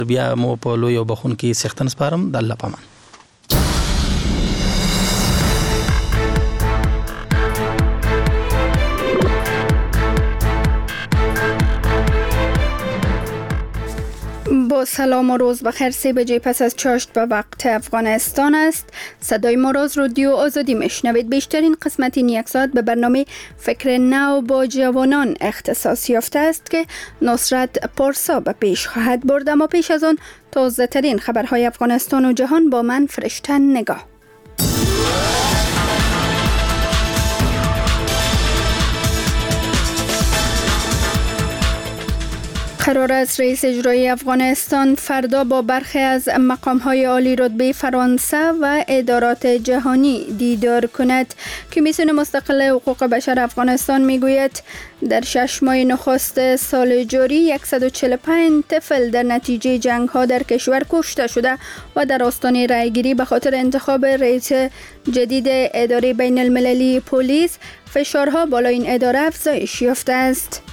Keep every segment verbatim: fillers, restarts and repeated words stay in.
بیا مو په لوی او بخون کې سختن سپارم د الله پامان. با سلام و روز بخیر. سه بجه پس از چاشت به وقت افغانستان است. صدای ما را از رادیو آزادی میشنوید. بیشترین قسمت این یک ساعت به برنامه فکر نو با جوانان اختصاص یافته است که نصرت پارسا به پیش خواهد برد. اما پیش از آن تازه ترین خبرهای افغانستان و جهان با من فرشته نگاه. قرار است رئیس اجرایی افغانستان فردا با برخی از مقام‌های عالی رتبه فرانسه و ادارات جهانی دیدار کند. کمیسیون مستقل حقوق بشر افغانستان میگوید در شش ماه نخست سال جاری صد و چهل و پنج طفل در نتیجه جنگ‌ها در کشور کشته شده و در آستانه رأی‌گیری به خاطر انتخاب رئیس جدید اداره بین المللی پلیس فشارها بالای این اداره افزایش یافته است.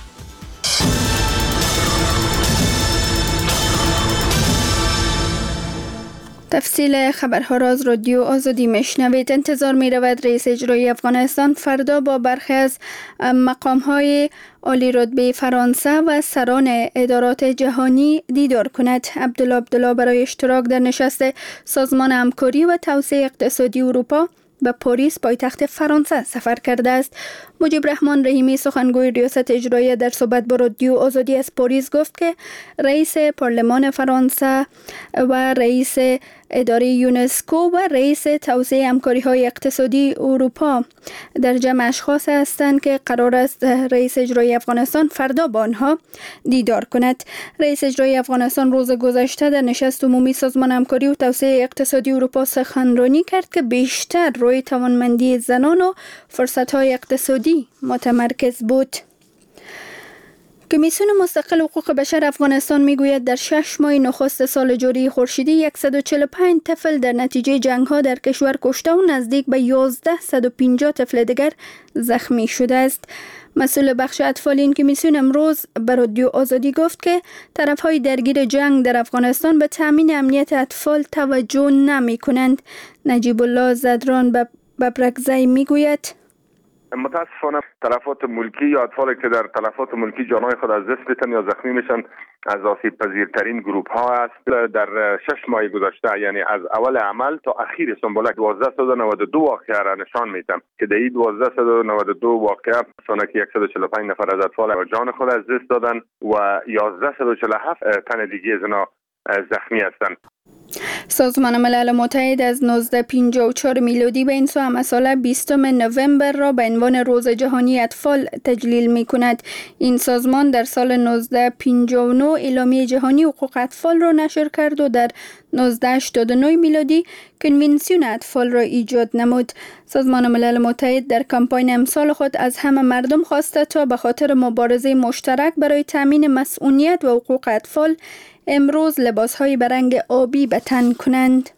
تفصیل خبرها را از رادیو آزادی میشنوید. انتظار می رود رئیس اجرایی افغانستان فردا با برخی از مقام های عالی رتبه فرانسه و سران ادارات جهانی دیدار کند. عبدالله عبدالله برای اشتراک در نشست سازمان همکاری و توسعه اقتصادی اروپا به پاریس پایتخت فرانسه سفر کرده است. مجیب رحمان رحیمی سخنگوی ریاست اجرایی در صحبت با رادیو آزادی از پاریس گفت که رئیس پارلمان فرانسه و رئیس اداره یونسکو و رئیس توسعه همکاری‌های اقتصادی اروپا در جمع اشخاص هستند که قرار است رئیس اجرایی افغانستان فردا با آنها دیدار کند. رئیس اجرایی افغانستان روز گذشته در نشست عمومی سازمان همکاری و توسعه اقتصادی اروپا سخنرانی کرد که بیشتر روی توانمندی زنان و فرصت‌های اقتصادی متمرکز بود. کمیسیون مستقل حقوق بشر افغانستان میگوید در شش ماه نخست سال جاری خورشیدی صد و چهل و پنج طفل در نتیجه جنگ‌ها در کشور کشته و نزدیک به یازده و پنجاه طفل دیگر زخمی شده است. مسئول بخش اطفال این کمیسیون امروز به رادیو آزادی گفت که طرف‌های درگیر جنگ در افغانستان به تامین امنیت اطفال توجه نمی‌کنند. نجیب الله زدران ببرکزی میگوید متاسفانه تلفات ملکی یا اطفالی که در تلفات ملکی جانهای خود از دست میتن یا زخمی میشن از آسیب پذیرترین گروپ ها است. در شش ماه گذشته یعنی از اول عمل تا اخیر سنبولک دوازده و نود و دو واقعه را نشان میدم که در این دوازده و نود و دو واقعه سانه که صد و چهل و پنج نفر از اطفال جان خود از دست دادن و یازده و چهل و هفت تن دیگه از اینا زخمی هستند. سازمان ملل متحد از نوزده پنجاه و چهار میلادی به این سو هم سال بیستم نوامبر را به عنوان روز جهانی اطفال تجلیل می کند. این سازمان در سال نوزده پنجاه و نه اعلامیه جهانی حقوق اطفال را نشر کرد و در نوزده هشتاد و نه میلادی کنوانسیون اطفال را ایجاد نمود. سازمان ملل متحد در کمپاین امسال خود از همه مردم خواسته تا به خاطر مبارزه مشترک برای تامین مسئولیت و حقوق اطفال امروز لباس‌های به رنگ آبی به تن کنند.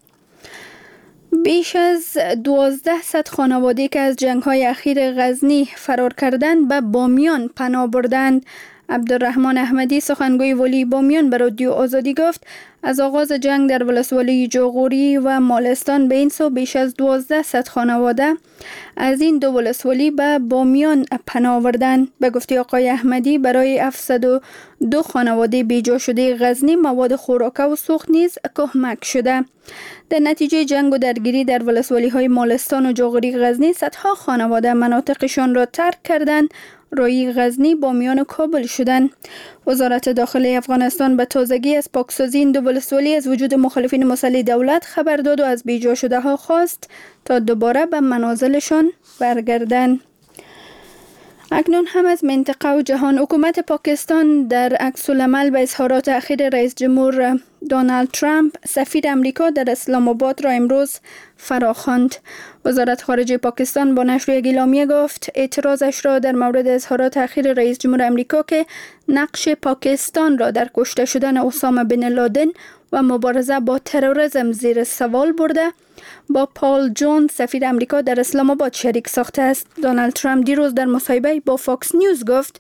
بیش از دوازده صد خانواده که از جنگ‌های اخیر غزنی فرار کردند به بامیان پناه بردند. عبدالرحمن احمدی سخنگوی ولی بامیان به رادیو آزادی گفت از آغاز جنگ در ولسوالی جاغوری و مالستان به این سو بیش از دوازده صد خانواده از این دو ولسوالی به بامیان پناه آوردند. به گفته آقای احمدی برای هفتصد و دو خانواده بیجا شده غزنی مواد خوراکه و سوخت نیز کمک شده. در نتیجه جنگ و درگیری در ولسوالی های مالستان و جاغوری غزنی صدها خانواده مناطقشان را ترک کردند. رای غزنی بامیان و کابل شدند. وزارت داخلی افغانستان به تازگی از پاکسازی این دو ولسوالی از وجود مخالفین مسلح دولت خبر داد و از بیجا شده ها خواست تا دوباره به منازلشان برگردند. اکنون هم از منطقه و جهان. حکومت پاکستان در عکس العمل به اظهارات اخیر رئیس جمهور دونالد ترامپ سفیر امریکا در اسلام آباد را امروز فراخواند. وزارت خارجه پاکستان با نشر یک اعلامیه گفت اعتراضش را در مورد اظهارات اخیر رئیس جمهور امریکا که نقش پاکستان را در کشته شدن اسامه بن لادن و مبارزه با تروریسم زیر سوال برده با پال جون سفیر امریکا در اسلام آباد شریک ساخته است. دونالد ترامپ دیروز در مصاحبه با فاکس نیوز گفت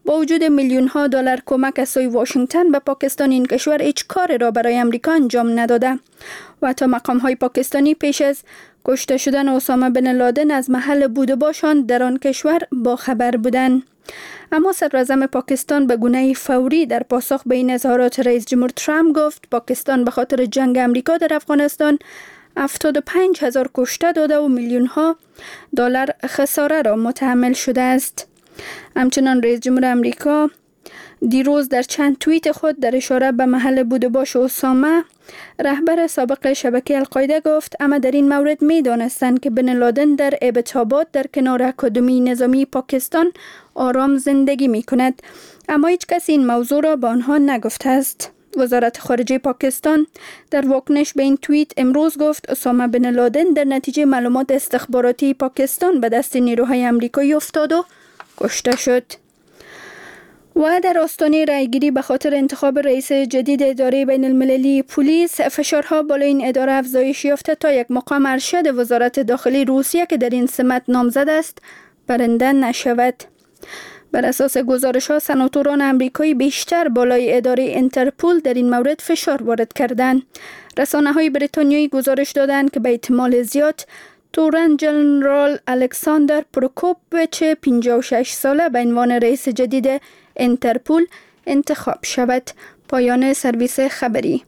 با وجود میلیون ها دلار کمک از سوی واشنگتن به پاکستان، این کشور هیچ کاری را برای امریکا انجام نداده و حتی مقام های پاکستانی پیش از کشته شدن اسامه بن لادن از محل بود و باشان در آن کشور با خبر بودند. اما صدراعظم پاکستان به گونه فوری در پاسخ به این اظهارات رئیس جمهور ترامپ گفت پاکستان به خاطر جنگ امریکا در افغانستان هفتاد و پنج هزار کشته داده و میلیون ها دلار خساره را متحمل شده است. همچنان رئیس جمهور امریکا دیروز در چند توییت خود در اشاره به محل بود و باش اسامه، رهبر سابق شبکه القاعده، گفت اما در این مورد می دانستند که بن لادن در ابتابات در کنار اکادمی نظامی پاکستان آرام زندگی می کند، اما هیچ کس این موضوع را به آنها نگفته است. وزارت خارجه پاکستان در واکنش به این توییت امروز گفت اسامه بن لادن در نتیجه معلومات استخباراتی پاکستان به دست نیروهای امریکایی افتاد و کشته شد. و در آستانه رایگیری به خاطر انتخاب رئیس جدید اداره بین المللی پلیس، فشارها بالای این اداره افزایش یافته تا یک مقام ارشد وزارت داخلی روسیه که در این سمت نامزد است برنده نشود. بر اساس گزارش‌ها، سناتوران آمریکایی بیشتر بالای اداره اینترپول در این مورد فشار وارد کردند. رسانه‌های بریتانیایی گزارش دادند که به احتمال زیاد تورن جنرال الکساندر پروکوپویچ پنجاه و شش ساله به عنوان رئیس جدید اینترپول انتخاب شود. پایان سرویس خبری.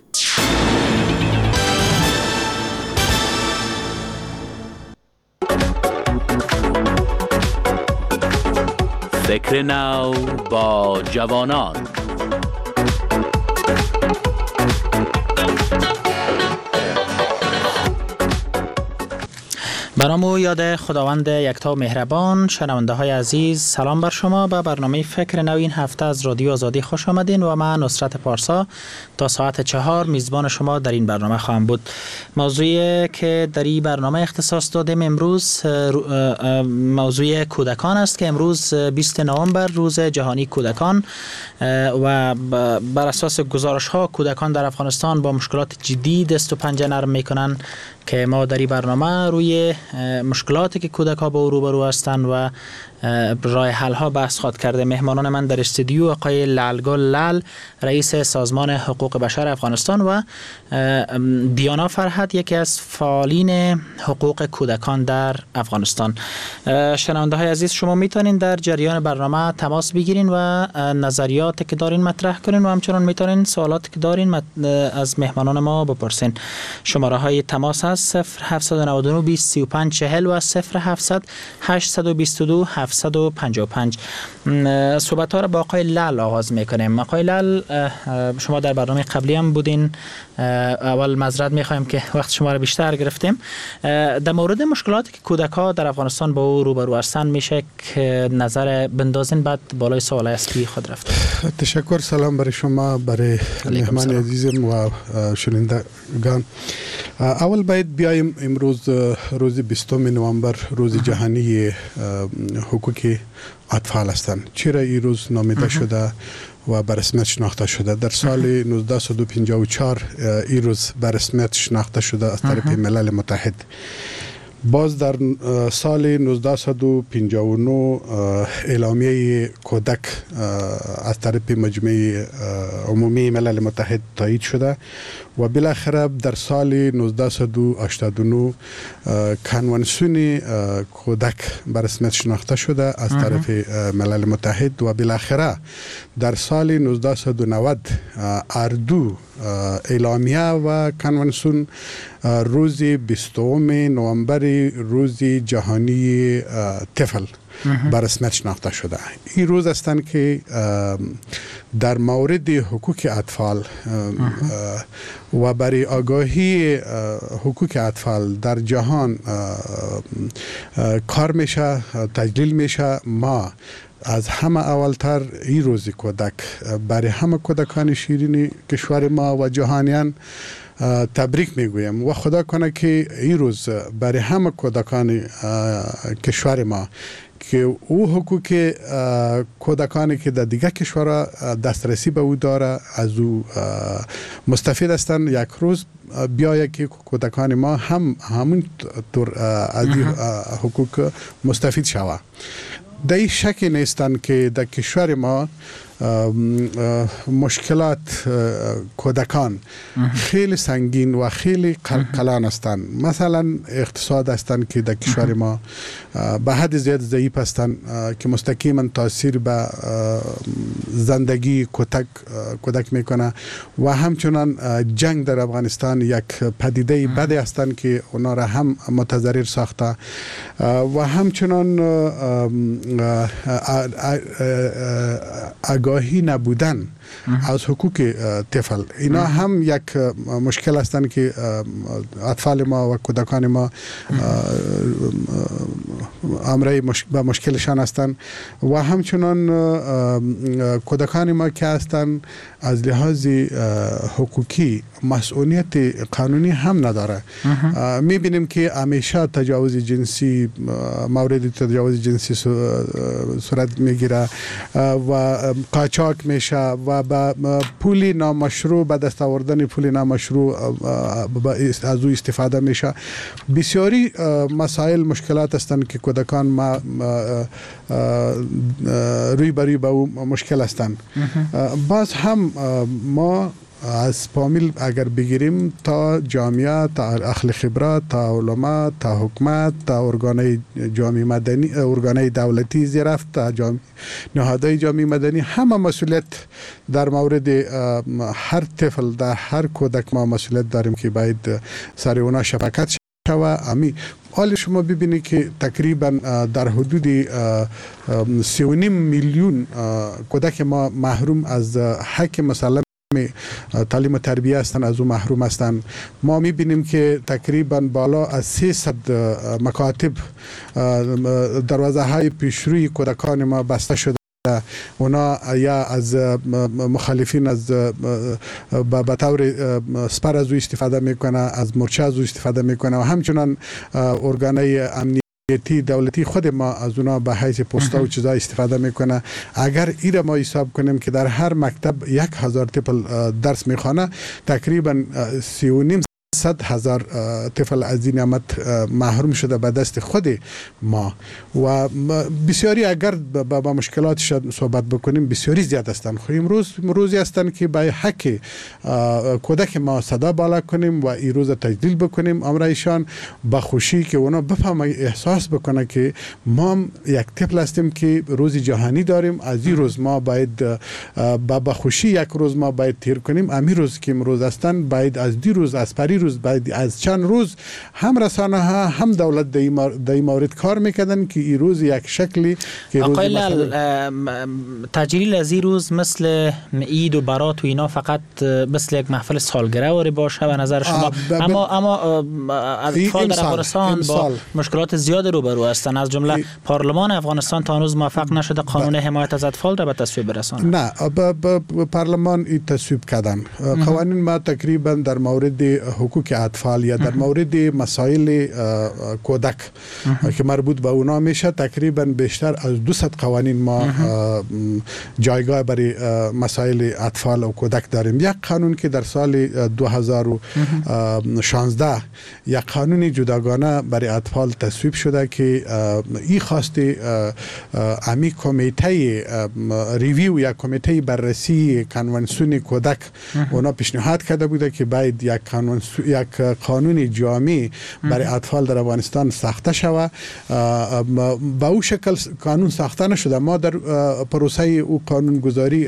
فکر نو با جوانان. برامو یاد خداوند یکتا و مهربان. شنونده های عزیز، سلام بر شما. به برنامه فکر نو این هفته از رادیو آزادی خوش آمدین و من نصرت پارسا تا ساعت چهار میزبان شما در این برنامه خواهم بود. موضوعی که در این برنامه اختصاص دادیم امروز موضوع کودکان است که امروز بیست نوامبر روز جهانی کودکان و بر اساس گزارش ها کودکان در افغانستان با مشکلات جدی دست و پنجه نرم میکنن که ما در این برنامه روی مشکلاتی که کودک ها با او روبرو هستند و راه حل ها بحث خواهد کرده. مهمانان من در استودیو آقای لعلگل لعل، رئیس سازمان حقوق بشر افغانستان، و دیانا فرهد، یکی از فعالین حقوق کودکان در افغانستان. شنونده های عزیز، شما میتونین در جریان برنامه تماس بگیرین و نظریاتی که دارین مطرح کنین و همچنان میتونین سوالاتی که دارین از مهمانان ما بپرسین. شماره های تماس هست صفر هفت نه نه بیست سی و پنج چهل و صفر هفت هشت دو دو هفت پنج پنج. صحبت ها را با آقای لعل آغاز میکنیم. آقای لعل، شما در برنامه قبلی هم بودین. اول معذرت میخوایم که وقت شما را بیشتر گرفتیم. در مورد مشکلاتی که کودک ها در افغانستان با او روبرو هستند میشه که نظر بندازین، بعد بالای سوال اسپی خود رفت. تشکر. سلام برای شما، برای مهمان عزیزم و شنوندگان. اول باید بیایم امروز روز بیستم نوامبر روز جهانی حقوق اطفال هستند. چرا این روز نامیده شده و به رسمیت شناخته شده؟ در سال نوزده پنجاه و چهار این روز به رسمیت شناخته شده از طرف ملل متحد. باز در سال نوزده پنجاه و نه اعلامیه کودک از طرف مجمع عمومی ملل متحد تایید شده و بالاخره در سال نوزده هشتاد و نه کنوانسیون کودک به رسمیت شناخته شده از طرف ملل متحد و بالاخره در سال نوزده نود اردو اعلامیه و کنوانسیون روز بیستم نوامبر روز جهانی طفل به رسمیت شناخته شده. این روز هستند که در مورد حقوق اطفال و برای آگاهی حقوق اطفال در جهان کار میشه، تجلیل میشه. ما از همه اولتر این روز کودک برای همه کودکان شیرین کشور ما و جهانیان تبریک میگویم و خدا کنه که این روز برای همه کودکان کشور ما که او حقوق کودکانی که در دیگه کشورها دسترسی به او داره از او مستفید هستند، یک روز بیاید که کودکان ما هم همون طور از این حقوق مستفید شود. در این شک نیستند که در کشور ما مشکلات کودکان خیلی سنگین و خیلی کلان هستند. مثلا اقتصاد هستند که در کشور ما به حد زیاد ضعیف هستند که مستقیما تاثیر به زندگی کودک کودک میکنه و همچنان جنگ در افغانستان یک پدیده بدی هستند که اونا را هم متضرر ساخته و همچنان آگاهی نبودن از حقوق طفل. اینا هم یک مشکل هستند که اطفال ما و کودکان ما امره به مشکلشان هستند و همچنان کودکان ما که هستند از لحاظ حقوقی مسئولیت قانونی هم نداره. میبینیم که همیشه تجاوز جنسی مورد تجاوز جنسی صورت میگیره و قاچاق میشه و با پولی نامشروع به دست آوردن پولی نامشروع از او استفاده میشه. بسیاری مسائل مشکلات هستند که کودکان ما روی بری به او مشکل هستند. باز هم ما از پامیل اگر بگیریم تا جامعه، تا اهل خبرات، تا علما، تا حکومت، تا ارگانهای جامعه مدنی، ارگانهای دولتی زیرفت، تا جامعه نهادهای جامعه مدنی، همه مسئولیت در مورد هر طفل، در هر کودک ما مسئولیت داریم که باید سر اونا شفقت شود. امی حال شما ببینید که تقریبا در حدود سی و نیم میلیون کودک ما محروم از حق مسلم تعلیم و تربیه هستند، از او محروم هستند. ما میبینیم که تقریبا بالا از سیصد مکاتب دروازه های پیشروی کودکان ما بسته شده. اونا یا از مخالفین از به طور سپر از او استفاده میکنه، از مرچه از او استفاده میکنه و همچنان ارگانهای امنیتی دولتی خود ما از اونا به حیث پستا و چیزا استفاده میکنه. اگر ایره ما حساب کنیم که در هر مکتب یک هزار طفل درس میخوانه، تقریبا سی و نیم صد هزار طفل از این نعمت محروم شده به دست خود ما و بسیاری اگر با مشکلاتش صحبت بکنیم بسیاری زیاد هستند. خب امروز روزی هستند که به حق کودک ما صدا بالا کنیم و این روز تجلیل بکنیم، امرایشان با خوشی که اونا بفهمه، احساس بکنه که ما یک طفل هستیم که روز جهانی داریم. از این روز ما باید با خوشی یک روز ما باید تیر کنیم. امی روز که امروز هستند باید از دی روز از پری روز باید از چند روز هم رسانه ها هم دولت در این مورد کار میکردن که این روز یک شکلی که روز تجلیل از این روز مثل عید و برات و اینا فقط مثل یک محفل سالگرده واری باشه به نظر شما؟ اما اما اطفال در افغانستان با مشکلات زیاد روبرو هستند. از جمله پارلمان افغانستان تا هنوز موفق نشده قانون حمایت از اطفال را به تصویب برسانه. نه، با پارلمان این تصویب کردن قوانین ما تقریبا در مورد حقوق اطفال یا در مورد مسائل کودک که مربوط به اونا میشه، تقریبا بیشتر از دویست قوانین ما جایگاه برای مسائل اطفال و کودک داریم. یک قانون که در سال دو هزار و شانزده یک قانون جداگانه برای اطفال تصویب شده که این خواسته امی کمیته ریویو یا کمیته بررسی کنوانسیون کودک اونا پیشنهاد کرده بوده که باید یک قانون یک قانون جامع برای اطفال در افغانستان ساخته شود. با او شکل قانون ساخته نشده. ما در پروسه او قانون گذاری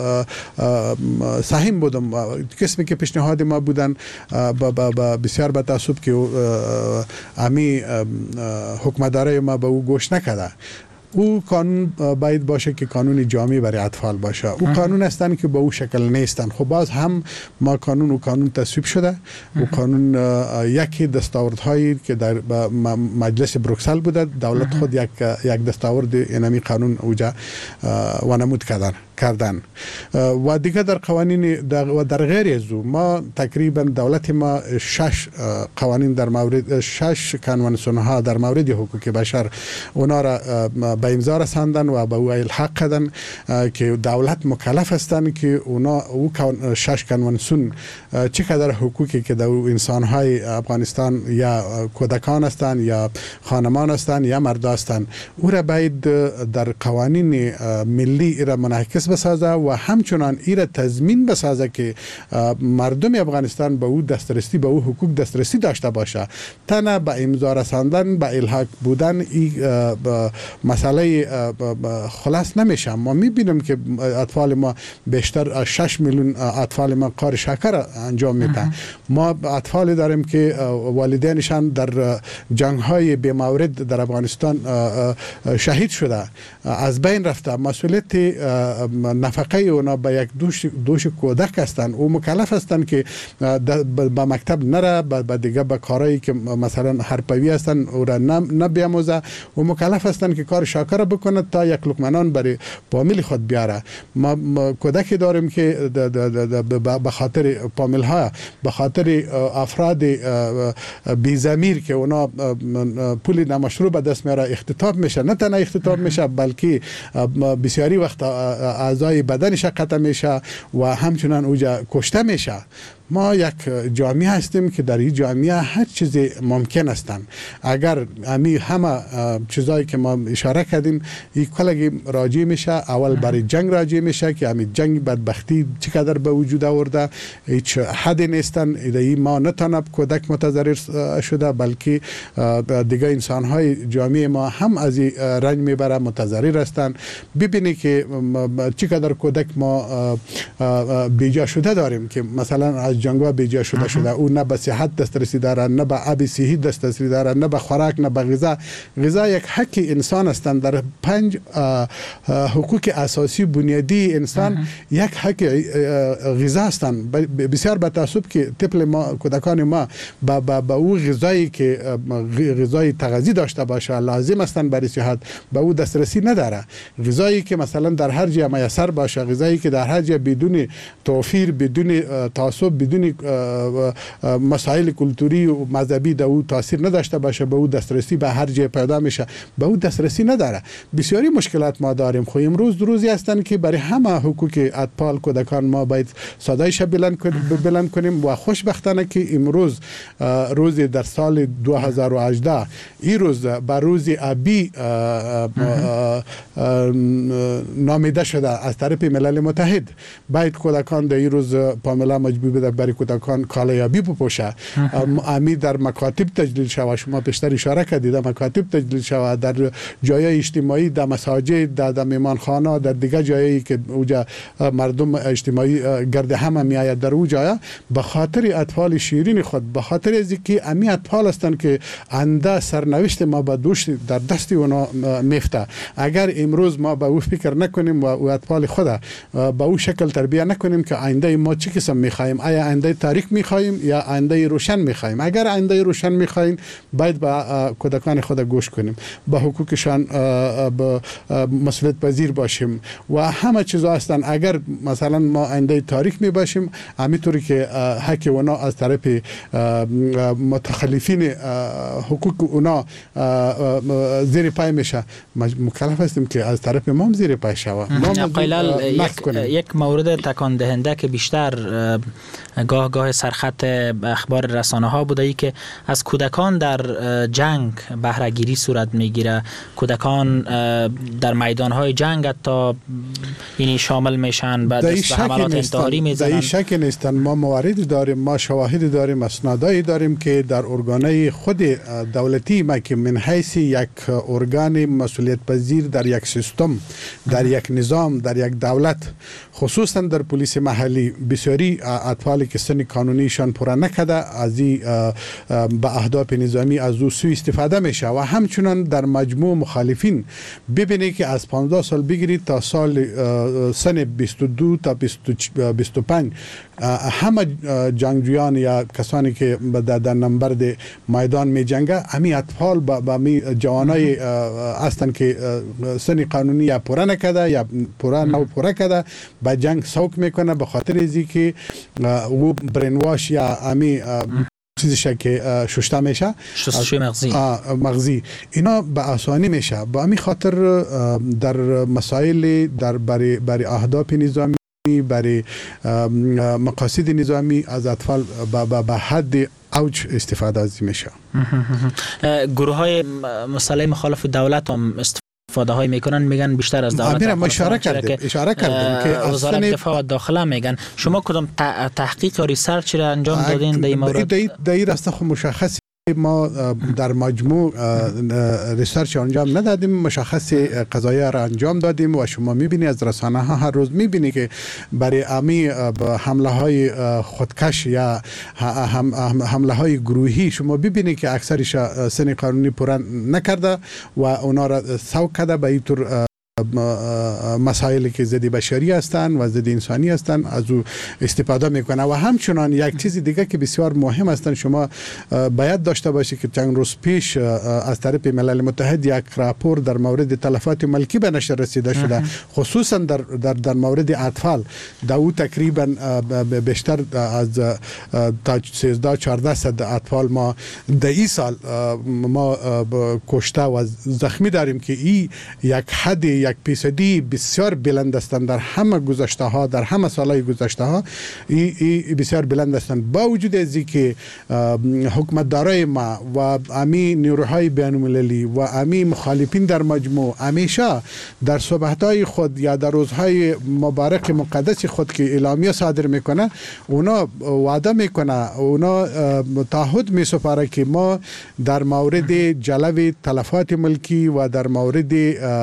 سهم بودم. قسمی که پیشنهاد ما بودن بسیار به تاسف که امی حکمدارای ما به او گوش نکرده. او قانون باید باشه که قانون جامع برای اطفال باشه. او قانون هستن که با او شکل نیستن. خب باز هم ما قانون و قانون تصویب شده. او قانون یکی دستاوردهایی که در مجلس بروکسل بوده، دولت خود یک یک دستاورد اینمی قانون اوجا وانمود کردن کردن و دیگه در قوانین و در غیر از او ما تقریبا دولت ما شش قوانین در مورد شش کنوانسیون ها در مورد حقوق بشر اونا را به امضا رساندن و به او الحاق کردن که دولت مکلف هستند که اونا او شش کنوانسیون چقدر حقوقی که در انسان های افغانستان یا کودکان هستند یا خانمان هستند یا مرد هستند او را باید در قوانین ملی را منعکس بسازه و همچنان ای را تضمین بسازه که مردم افغانستان به او دسترسی به او حقوق دسترسی داشته باشه. تنها به امضا رساندن به الحاق بودن این مسئله خلاص نمیشه. ما میبینیم که اطفال ما بیشتر شش میلیون اطفال ما کار شکر انجام میدن. ما اطفال داریم که والدینشان در جنگ های بی‌مورد در افغانستان شهید شده، از بین رفته. مسئولیت نفقه اونا به یک دوش دوش کودک هستند. او مکلف هستند که به مکتب نره، به دیگه به کارهایی که مثلا حرفه‌ای هستند او را نبیاموزه. او مکلف هستند که کار شاکر بکنه تا یک لقمه نان برای فامیل خود بیاره. ما کودکی داریم که به خاطر فامیل ها، به خاطر افراد بی ضمیر که اونا پول نامشروع به دست میاره اختطاف میشه. نه تنها اختطاف میشه بلکه بسیاری وقت اعضای بدنش قطع میشه و همچنان اوجا کشته میشه. ما یک جامعه هستیم که در این جامعه هر چیزی ممکن هستند. اگر امی همه چیزایی که ما اشاره کردیم این کلگی راجع میشه، اول برای جنگ راجع میشه که امی جنگ بدبختی چقدر به وجود آورده، هیچ حد نیستن. ایده ما نه تنها کودک متضرر شده بلکه دیگه انسان های جامعه ما هم از این رنج میبره، متضرر هستند. ببینی که چقدر کودک ما بیجا شده داریم که مثلا از جنگا بیجا شده شده. او نه به صحت دسترسی داره، نه به آب صحی دسترسی داره، نه به خوراک، نه به غذا. غذا یک حق انسان هستند. در پنج حقوق اساسی بنیادی انسان یک حق غذا هستند. بسیار به تاسف که طفل ما، کودکان ما به او غذایی که غذای تغذیه داشته باشه لازم هستند برای صحت به او دسترسی نداره. غذایی که مثلا در هر جای میسر باشه، غذایی که در هر جای بدون توفیر، بدون تعصب، بدون مسائل کلتوری و مذهبی در او تاثیر نداشته باشه به او دسترسی به هر جای پیدا میشه، به او دسترسی نداره. بسیاری مشکلات ما داریم. خو امروز روزی هستند که برای همه حقوق اطفال کودکان ما باید صدایش بلند بلند کنیم و خوشبختانه که امروز روز در سال دو هزار و هجده این روز بر روز ابی نامیده شده از طرف ملل متحد. باید کودکان در این روز پاملا مجبور بده برای کودکان کالایابی بپوشه. امی در مکاتب تجلیل شود. شما بیشتر اشاره کردید مکاتب تجلیل شود، در جای اجتماعی، در مساجد، در میمانخانه، در دیگر جایی که اوجا مردم اجتماعی گرد هم میآید، در او جایا به خاطر اطفال شیرین خود، به خاطر از اینکه امی اطفال هستند که آینده سرنوشت ما به دوش در دست اونا میفته. اگر امروز ما به او فکر نکنیم و او اطفال خود به او شکل تربیت نکنیم که آینده ما چه قسم میخوایم، آیا آینده تاریک میخوایم یا آینده روشن میخوایم. اگر آینده روشن میخوایم باید به کودکان خود گوش کنیم، به حقوقشان مسئولیت پذیر باشیم و همه چیزا هستن. اگر مثلا ما آینده تاریک میباشیم همینطوری که حق اونا از طرف متخلفین حقوق اونا زیر پای میشه، مکلف هستیم که از طرف ما هم زیر پای شوه. یک مورد تکان دهنده که بیشتر گاه گاه سرخط اخبار رسانه ها بوده ای که از کودکان در جنگ بهره گیری صورت میگیره. کودکان در میدان های جنگ حتی یعنی شامل میشن، بعد به حملات انتحاری میزنن. در این شک نیستن. ما مواردی داریم، ما شواهدی داریم، اسنادایی داریم که در ارگانهای خود دولتی ما که من حیث یک ارگان مسئولیت پذیر در یک سیستم، در یک نظام، در یک دولت، خصوصا در پلیس محلی، بسیاری اطفال حالی که سن قانونیشان پوره نکرده از این به اهداف نظامی از او سوء استفاده میشه و همچنان در مجموع مخالفین ببینید که از پانزده سال بگیرید تا سال سن بیست و دو تا بیست و پنج همه جنگجویان یا کسانی که در نبرد میدان می جنگه همین اطفال با می جوانای هستند که سن قانونی یا پوره نکرده یا پوره نو پوره کرده با جنگ سوق میکنه به خاطر ازی که او برینواش یا همین چیزی که ششته میشه شستشوی مغزی مغزی اینا به آسانی میشه با همین خاطر در مسائل در برای برای اهداف نظامی برای مقاصد نظامی از اطفال به حد اوج استفاده از میشه. گروه های مسلح مخالف دولت هم استفاده های میکنن، میگن بیشتر از دولت. ما اشاره کردیم اشاره کردیم که وزارت دفاع و داخله میگن. شما کدام تحقیق یا ریسرچ را انجام دادین در این مورد؟ در این راسته خب مشخص ما در مجموع ریسرچ انجام ندادیم، مشخص قضایا را انجام دادیم و شما میبینی از رسانه ها هر روز میبینی که برای امی حمله های خودکش یا حمله های گروهی شما ببینی که اکثرش سن قانونی پوره نکرده و اونا را سوق کرده به این طور مسائلی که ضد بشری هستند و ضد انسانی هستند از او استفاده میکنه. و همچنان یک چیز دیگه که بسیار مهم هستند شما باید داشته باشید که چند روز پیش از طرف ملل متحد یک راپور در مورد تلفات ملکی به نشر رسیده شده، خصوصا در در در مورد اطفال. در او تقریبا بیشتر از تا سیزده چهارده صد اطفال ما در این سال ما کشته و زخمی داریم که این یک حد یک فیصدی بسیار بلند هستند در همه گذشته ها، در همه سالهای گذشته ها ای, ای بسیار بلند هستند. با وجود از اینکه حکومت دارای ما و امی نیروهای بین المللی و امی مخالفین در مجموع همیشه در صحبت‌های خود یا در روزهای مبارک مقدس خود که اعلامیه صادر میکنه اونا وعده میکنه، اونا تعهد میسپاره که ما در مورد جلب تلفات ملکی و در مورد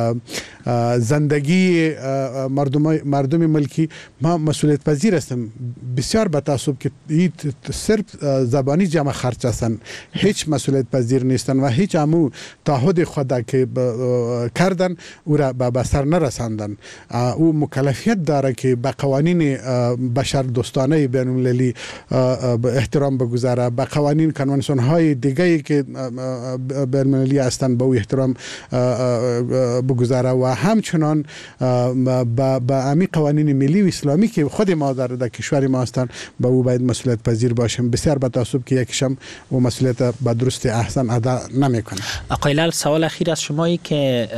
زندگی مردم مردم ملکی ما مسئولیت پذیر هستیم. بسیار به تاسف که این صرف زبانی جمع خرچ هستند، هیچ مسئولیت پذیر نیستند و هیچ امو تعهد خود که کردن او را به بسر نرساندن. او مکلفیت داره که به قوانین بشر دوستانه بین المللی احترام بگذاره، به قوانین کنوانسیون های دیگه که بین المللی هستند به او احترام بگذاره و همچنان با امی قوانین ملی و اسلامی که خود ما در, در کشور ما هستند با او باید مسئولیت پذیر باشیم. بسیار با تاسف که یکیشم و مسئولیت به درست احسن ادا نمیکنه. آقای لال، سوال اخیر از شمایی که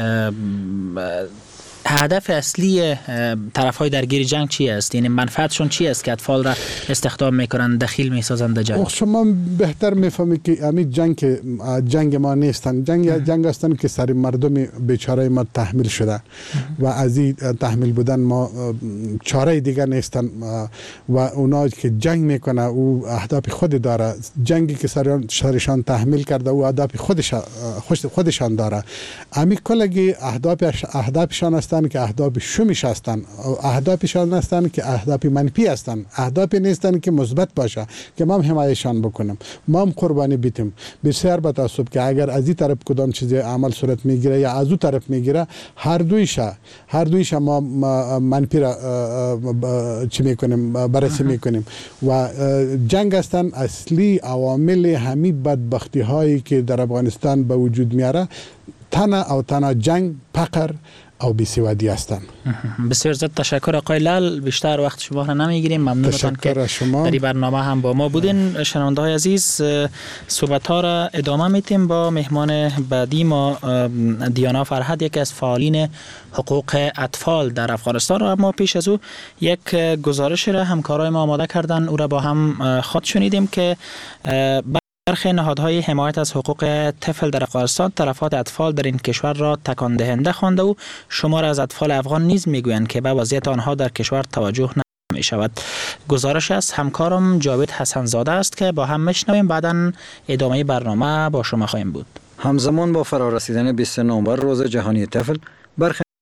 هدف اصلی طرف‌های درگیر جنگ چی است؟ یعنی منفعتشون چی است که اطفال را استخدام میکنن، دخیل میسازند در جنگ؟ شما بهتر میفهمید که همین جنگ جنگ ما نیستن، جنگ جنگ هستن که سر مردم بیچاره ما تحمیل شده و از این تحمیل بودن ما چاره دیگر نیستن و اونا که جنگ میکنه او اهداف خود داره. جنگی که سر سرشان تحمیل کرده او اهداف خودش خودشان داره. همین کلگی اهداف اهدافشان هستن که اهداف شومیش هستن، اهدافشان هستن که اهداف منفی هستن، اهداف نیستن که مثبت باشه که ما هم حمایتشان بکنیم، ما هم قربانی بیتیم. بسیار با تاسف که اگر از این طرف کدام چیزی عمل صورت میگیره یا از اون طرف میگیره، هر دویش هر دویش ما منفی را چی میکنیم بررسی میکنیم و جنگ هستن اصلی عوامل همین بدبختی هایی که در افغانستان به وجود میاره. تنها او تنها جنگ، فقر او بی‌سوادی هستند. بسیار زیاد تشکر آقای لال، بیشتر وقت شما را نمیگیریم. ممنونتان که در این برنامه هم با ما بودین. شنونده های عزیز، صحبت ها را ادامه میتیم با مهمان بعدی ما، دیانا فرهاد، یکی از فعالین حقوق اطفال در افغانستان. اما پیش از او یک گزارش را همکارای ما آماده کردن، او را با هم خود شنیدیم که برخی نهادهای حمایت از حقوق طفل در افغانستان تلفات اطفال در این کشور را تکان دهنده خوانده و شمار از اطفال افغان نیز میگویند که به وضعیت آنها در کشور توجه نمی شود. گزارش از همکارم جاوید حسن زاده است که با هم میشنویم، بعداً ادامه برنامه با شما خواهیم بود. همزمان با فرارسیدن بیست نوامبر روز جهانی طفل، برخی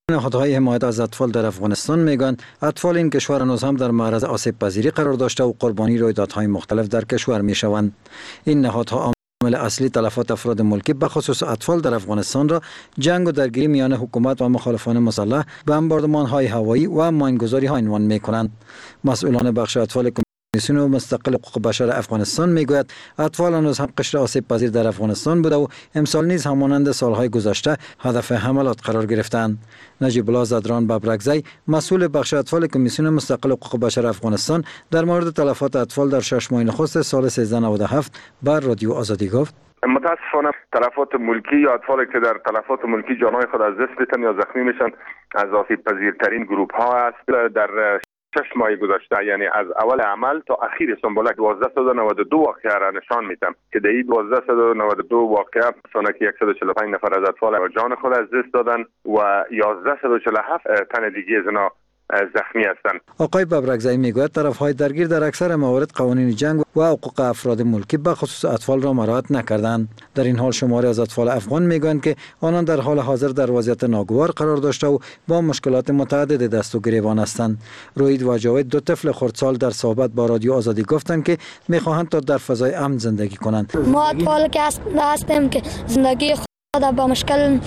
نهادهای حمایت از اطفال در افغانستان میگویند اطفال این کشور هنوز هم در معرض آسیب پذیری قرار داشته و قربانی رویدادهای مختلف در کشور میشوند. این نهادها عامل اصلی تلفات افراد ملکی به خصوص اطفال در افغانستان را جنگ و درگیری میان حکومت و مخالفان مسلح، بمباردمان‌های هوایی و ماینگذاری‌ها عنوان می‌کنند. مسئولان بخش اطفال کمیسیون مستقل حقوق بشر افغانستان میگوید اطفال هنوز هم قشر آسیب پذیر در افغانستان بوده و امسال نیز همانند سالهای گذشته هدف حملات قرار گرفتند. نجیب الله زدران ببرکزی، مسئول بخش اطفال کمیسیون مستقل حقوق بشر افغانستان، در مورد تلفات اطفال در شش ماه نخست سال سیزده نود و هفت بر رادیو آزادی گفت: متاسفانه تلفات ملکی یا اطفالی که در تلفات ملکی جانهای خود از دست میتن یا زخمی میشن از آسیب پذیرترین گروه ها است. در شش ماه گذشته، یعنی از اول عمل تا اخیر سنبلک دوازده و نود و دو واقعه را نشان میدم که در این دوازده و نود و دو واقعه سنکی صد و چهل و پنج نفر از اطفال جان خود از دست دادن و یازده و چهل و هفت تن دیگه از اینا زخمی هستند. آقای ببرکزی میگوید طرفهای درگیر در اکثر موارد قوانین جنگ و حقوق افراد ملکی به خصوص اطفال را مراعات نکردند. در این حال شماری از اطفال افغان میگویند که آنان در حال حاضر در وضعیت ناگوار قرار داشته و با مشکلات متعدد دست و گریبان هستند. روید و جاوید، دو طفل خردسال، در صحبت با رادیو آزادی گفتند که میخواهند تا در فضای امن زندگی کنند. ما اطفال که هستیم که زندگی با مشکل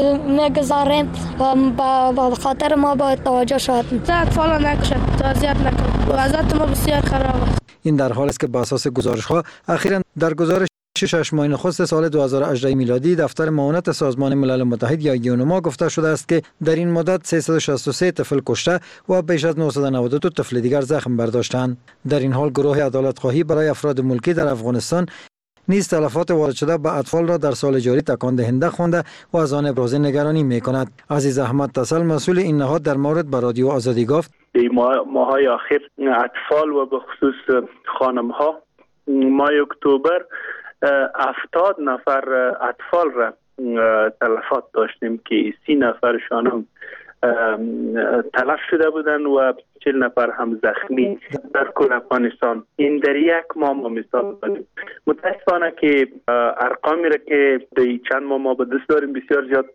میگذاریم و با خاطر ما باید توجه شد. اطفال نکشد، اذیت نکن. وضعیت ما بسیار خراب است. این در حالی است که بر اساس گزارش ها اخیراً در گزارش شش ماه نخست سال دو هزار و هجده میلادی دفتر معاونت سازمان ملل متحد یا یونما گفته شده است که در این مدت سیصد و شصت و سه طفل کشته و بیش از نهصد و نود و دو طفل دیگر زخم برداشتند. در این حال گروه عدالت خواهی برای افراد ملکی در افغانستان نیز تلفات وارد شده به اطفال را در سال جاری تکان دهنده خوانده و از آن ابراز نگرانی می‌کند. عزیز احمد تصل، مسئول این نهاد، در مورد به رادیو آزادی گفت: ماهای آخر اطفال و به خصوص خانم‌ها ماه اکتبر هفتاد نفر اطفال را تلفات داشتیم که سی نفرشان هم تلف شده بودند و چهل نفر هم زخمی در کل افغانستان. این در یک ماه ما مثال داریم. متاسفانه که ارقامی را که در چند ماه ما به دست داریم بسیار زیاد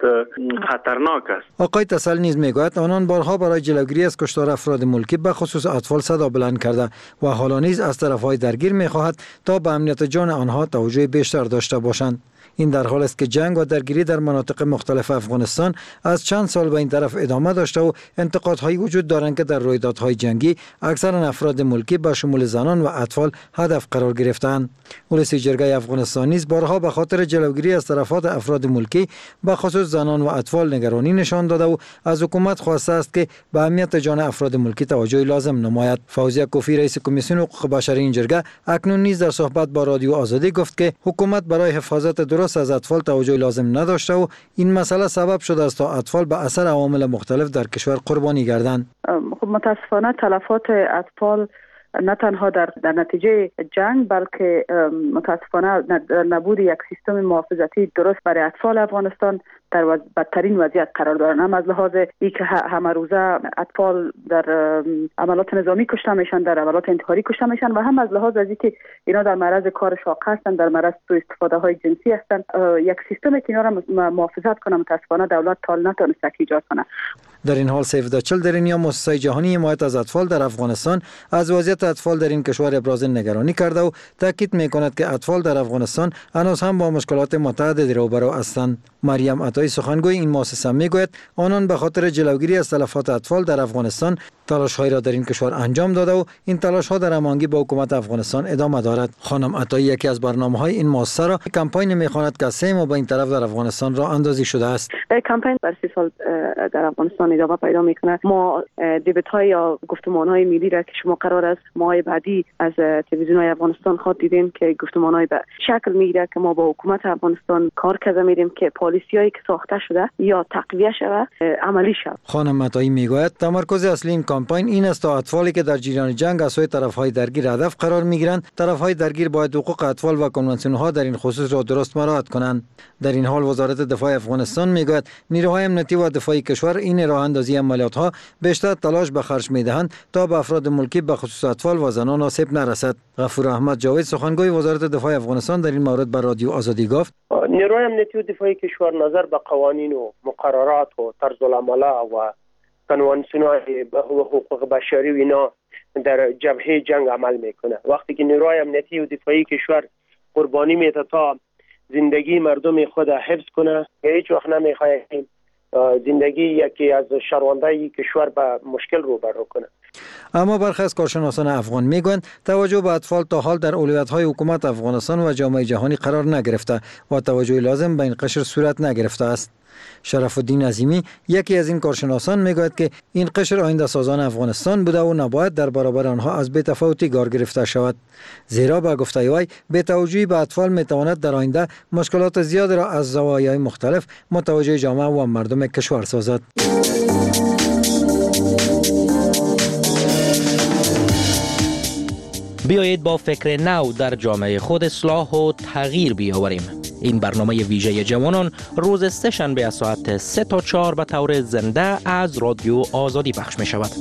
خطرناک است. آقای تسل نیز میگوید آنان بارها برای جلوگیری از کشتار افراد ملکی به خصوص اطفال صدا بلند کرده و حالا نیز از طرفهای درگیر میخواهد تا به امنیت جان آنها توجه بیشتر داشته باشند. این در حال است که جنگ و درگیری در مناطق مختلف افغانستان از چند سال به این طرف ادامه داشته و انتقادهایی وجود دارند که در رویدادهای جنگی اکثر افراد ملکی به شمول زنان و اطفال هدف قرار گرفتند. ولسی جرگه افغانستان نیز بارها به خاطر جلوگیری از تلفات افراد ملکی به خصوص زنان و اطفال نگرانی نشان داده و از حکومت خواسته است که به امنیت جان افراد ملکی توجه لازم نماید. فوزیه کوفی، رئیس کمیسیون حقوق بشر این جرگه، اکنون نیز در صحبت با رادیو آزادی گفت که حکومت برای حفاظت درست از اطفال توجه لازم نداشته و این مسئله سبب شده است تا اطفال به اثر عوامل مختلف در کشور قربانی گردند. خب متاسفانه تلفات اطفال نه تنها در, در نتیجه جنگ بلکه متاسفانه نبود یک سیستم محافظتی درست برای اطفال افغانستان در وز... بدترین وضعیت قرار دارند. هم از لحاظ ای که همه روزه اطفال در عملات نظامی کشته میشن، در عملات انتحاری کشته میشن و هم از لحاظ از اینکه اینا در معرض کار شاق هستند، در معرض سوء استفاده های جنسی هستند. یک سیستمی که اینا را محافظت کنه متاسفانه دولت تا نتونسته ایجاد کنه. در این حال سیو د چیلدرن یا مؤسسه جهانی حمایت از اطفال در افغانستان از وضعیت اطفال در این کشور ابراز نگرانی کرده و تاکید می‌کند که اطفال در افغانستان هنوز هم با مشکلات متعددی روبرو هستند. مریم عطایی، سخنگوی این مؤسسه، میگوید آنان به خاطر جلوگیری از تلفات اطفال در افغانستان تلاش‌هایی را در این کشور انجام داده و این تلاش‌ها در هماهنگی با حکومت افغانستان ادامه دارد. خانم عطایی یکی از برنامه‌های این مؤسسه را کمپین می‌خواند که سه ماه به این طرف در افغانستان را اندازی شده است. کمپین بر سی سال در افغانستان ادامه پیدا می‌کند. ما دیبت‌های یا گفتمان‌های ملی را که شما قرار است ماه بعدی از تلویزیون‌های افغانستان خود دیدیم که گفتمان‌های به شکل می‌گیرد که ما با حکومت افغانستان کار کرده می‌ریم که پالیسی‌هایی که ساخته شده یا تقویه شود عملی شود. خانم عطایی میگوید تمرکز اصلی این کمپین این است تا اطفالی که در جریان جنگ از سوی طرف‌های درگیر هدف قرار می‌گیرند، طرف‌های درگیر باید حقوق اطفال و کنوانسیون‌ها در این خصوص را درست مراعات کنند. در این حال وزارت دفاع افغانستان میگوید نیروهای امنیتی و دفاعی کشور این راه اندازی عملیات‌ها بیشتر تلاش به خرج می‌دهند تا به افراد ملکی به خصوص اطفال و زنان آسیب نرسد. غفور احمد جاوید، سخنگوی وزارت دفاع افغانستان، در این مورد به رادیو آزادی گفت: نیروهای امنیتی و دفاعی کشور نظر به قوانین و مقررات و طرز العمل و کنوانسیون‌های حقوق بشری و اینا در جبهه جنگ عمل میکنه. وقتی که نیروهای امنیتی و دفاعی کشور قربانی میته تا زندگی مردم خود حفظ کنه، هیچ وقت نمیخواد زندگی یکی از شهروندای کشور به مشکل روبرو کنه. اما برخی از کارشناسان افغان میگویند توجه به اطفال تا حال در اولویت‌های حکومت افغانستان و جامعه جهانی قرار نگرفته و توجه لازم به این قشر صورت نگرفته است. شرف الدین عظیمی یکی از این کارشناسان میگوید که این قشر آینده سازان افغانستان بوده و نباید در برابر آنها از بی‌تفاوتی کار گرفته شود، زیرا به گفته وی بی‌توجهی به اطفال میتواند در آینده مشکلات زیاد را از زوایای مختلف متوجه جامعه و مردم کشور سازد. بیایید با فکر نو در جامعه خود اصلاح و تغییر بیاوریم. این برنامه ویژه جوانان روز سه شنبه از ساعت سه تا چهار به طور زنده از رادیو آزادی پخش می شود.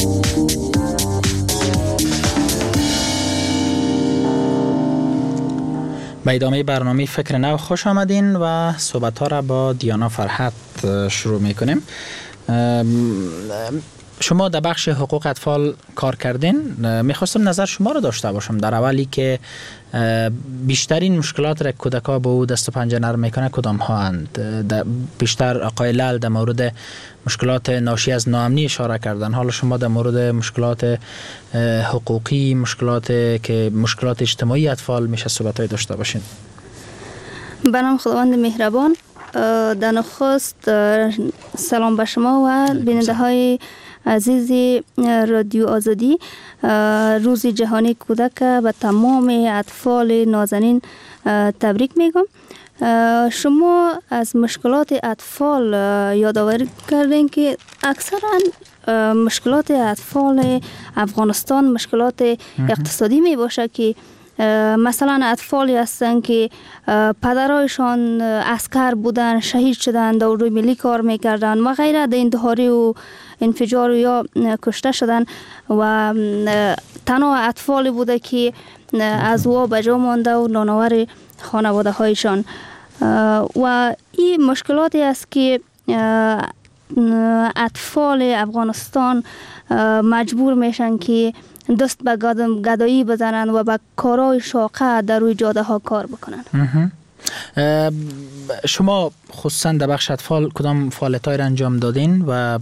به ادامه برنامه فکر نو خوش آمدین و صحبت ها را با دیانا فرحت شروع می کنیم. شما در بخش حقوق اطفال کار کردین، میخواستم نظر شما رو داشته باشم در اولی که بیشترین مشکلات را کودکا با او دست و پنجه نرم میکنه کدام ها اند؟ بیشتر آقای لال در مورد مشکلات ناشی از ناامنی اشاره کردن، حالا شما در مورد مشکلات حقوقی، مشکلات که مشکلات اجتماعی اطفال میشه صحبت های داشته باشین. به نام خداوند مهربان، در نخست سلام به شما و بیننده های عزیز رادیو آزادی. روز جهانی کودک به تمام اطفال نازنین تبریک میگم. شما از مشکلات اطفال یادآوری کردین که اکثرا مشکلات اطفال افغانستان مشکلات اقتصادی می باشه که مثلا اطفالی هستند که پدرایشان عسکر بودن، شهید شدن، در روی ملی کار میکردن و غیره، در انتحاری و انفجار یا کشته شدن و تنها اطفالی بوده که از او بجا مانده و نانآور خانواده هایشان. و این مشکلاتی است که اطفال افغانستان مجبور میشن که دست به گدایی بزنن و به کارهای شاقه در روی جاده ها کار بکنن. شما خصوصا در بخش اطفال کدام فعالیت‌های را انجام دادین و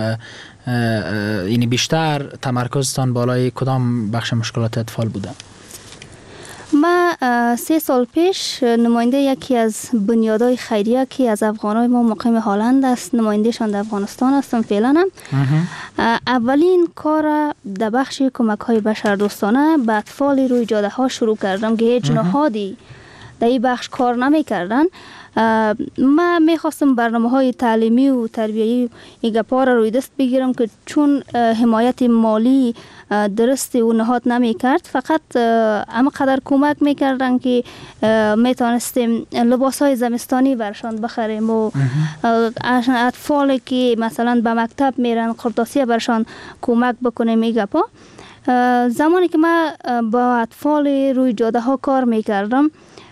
یعنی بیشتر تمرکزتان بالای کدام بخش مشکلات اطفال بوده؟ ما سه سال پیش نماینده یکی از بنیادهای خیریه که از افغانای ما مقیم هلند است، نمایندهشان در افغانستان هستم فعلا. اولین کار در بخش کمک های بشردوستانه به اطفال روی جاده ها شروع کردم که هیچ نهادی در این بخش کار نمی کردن. ما میخواستم برنامه های تعلیمی و تربیه‌ای این گپا را روی دست بگیرم که چون حمایت مالی درستی و نهاد نمی کرد، فقط اما قدر کمک میکردن که میتونستیم لباس های زمستانی برشان بخریم و اطفالی که مثلا به مکتب میرن قرطاسی برشان کمک بکنیم. این گپا زمانی که ما با اطفال روی جاده ها کار میکردم،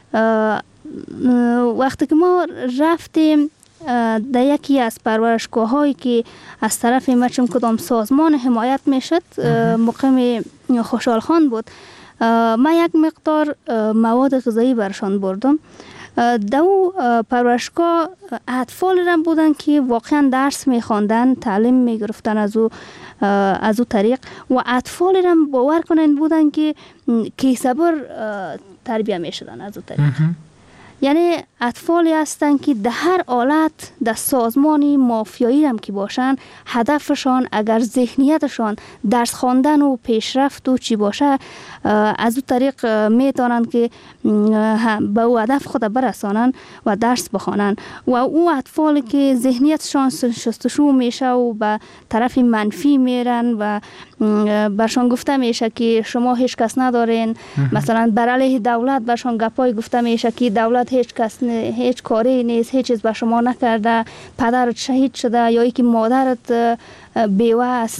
وقتی که ما رفتیم در یکی از پرورشگاه هایی که از طرف ما چون کدام سازمان حمایت میشد مقیم خوشحال خان بود، ما یک مقدار مواد غذایی برشان بردم. دو پرورشگاه اطفال رم بودن که واقعا درس میخواندن، تعلیم میگرفتن از او از او طریق، و اطفال رم باور کنن بودن که کیسبر تربیه میشدن از او طریق. یعنی اطفالی هستند که در هر حالت در سازمانی مافیایی هم که باشن، هدفشان اگر ذهنیتشان درس خواندن و پیشرفت و چی باشه، از او طریق میتونن که به او هدف خود برسانن و درس بخوانن. و او اطفالی که ذهنیتشان شستشو میشه و به طرف منفی میرن و برشان گفته میشه که شما هیچ کس ندارین، مثلا بر علیه دولت برشان گپای گفته میشه که دولت هیچ کس نه، هیچ کاری نیست، هیچ چیز به شما نکرده، پدرت شهید شده یا اینکه مادرت بیوه است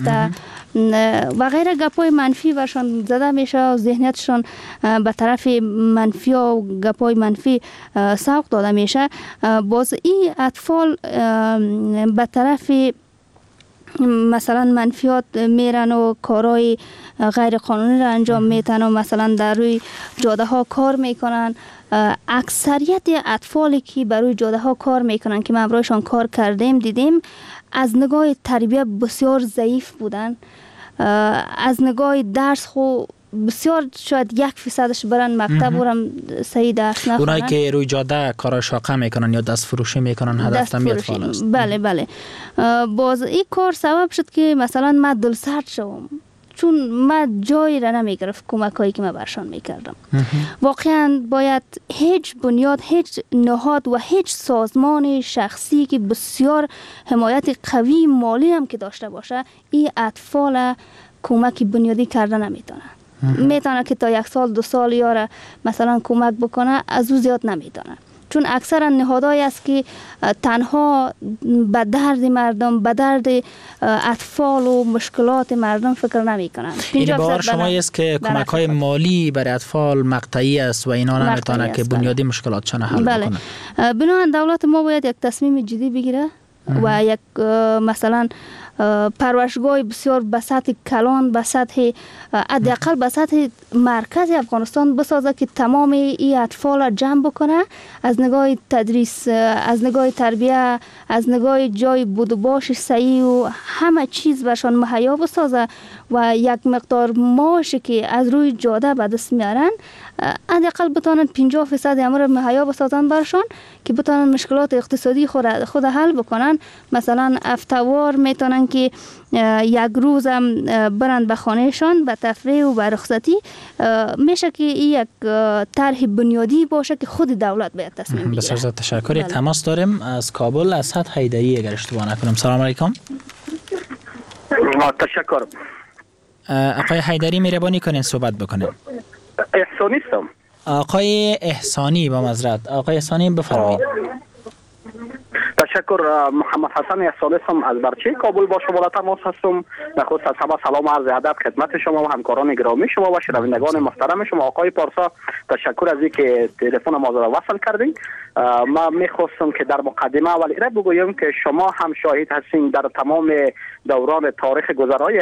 و غیره گپای منفی برشان زده میشه، ذهنیتشان به طرف منفی و گپای منفی سوق داده میشه. باز این اطفال به طرف مثلا منفیات میرن و کارهای غیر قانونی را انجام میتن و مثلا در روی جاده ها کار میکنن. اکثریت اطفالی که بر روی جاده ها کار میکنن که ما برایشان کار کردیم دیدیم از نگاه تربیت بسیار ضعیف بودن، از نگاه درس خو بسیار شاید یک فیصدش برن مکتب ورم صحیح درس نخونن. اونایی که روی جاده کار شاقه میکنن یا دست فروشی میکنن هدف هم اطفال است. بله بله. باز این کار سبب شد که مثلا من دلسرد شوم چون من جایی را نمیگرفت کمک هایی که من برشان میکردم. واقعا باید هیچ بنیاد، هیچ نهاد و هیچ سازمان شخصی که بسیار حمایت قوی مالی هم که داشته باشه این اطفال کمک بنیادی کرده نمیتونه. میتونه که تا یک سال دو سال یاره مثلا کمک بکنه، از او زیاد نمیتونه، چون اکثرا نهادهایی است که تنها به درد مردم، به درد اطفال و مشکلات مردم فکر نمی کنند. این باور شما است که کمک های مالی برای اطفال مقطعی است و اینا نمیتونه که بنیادی مشکلاتشان حل بله. بکنه. بنابراین دولت ما باید یک تصمیم جدی بگیره و یک مثلا پرورشگاه بسیار به سطح کلان، به سطح حداقل به سطح مرکز افغانستان بسازه که تمام این اطفال را جمع بکنه، از نگاه تدریس، از نگاه تربیه، از نگاه جای بود و باش صحیح و همه چیز برشان مهیا بسازه و یک مقدار معاشی که از روی جاده به دست میارن حداقل بتونن پنجاه درصد امر مهیا بسازن برشان که بتونن مشکلات اقتصادی خود خود حل بکنن. مثلا افتوار میتونن که یک روز هم برند به خانهشان به تفریح و به رخصتی، میشه که این یک طرح بنیادی باشه که خود دولت باید تصمیم بگیره. بسیار زیاد تشکر. یک تماس داریم از کابل، از حد حیدری اگر اشتباه نکنم. سلام علیکم. تشکر. آقای حیدری مهربانی کنین صحبت بکنین. احسانی هستم. آقای احسانی با معذرت. آقای احسانی بفرمایید. تشکر. محمد حسن احسانی هستم از برچه کابل با شما تماس هستم. نخست از همه سلام و عرض ادب خدمت شما و همکاران گرامی شما و شنوندگان محترم شما. آقای پارسا تشکر از اینکه تلفن ما را وصل کردین. ما میخواستم که در مقدمه اول را بگویم که شما هم شاهد هستین در تمام دوران تاریخ گذرای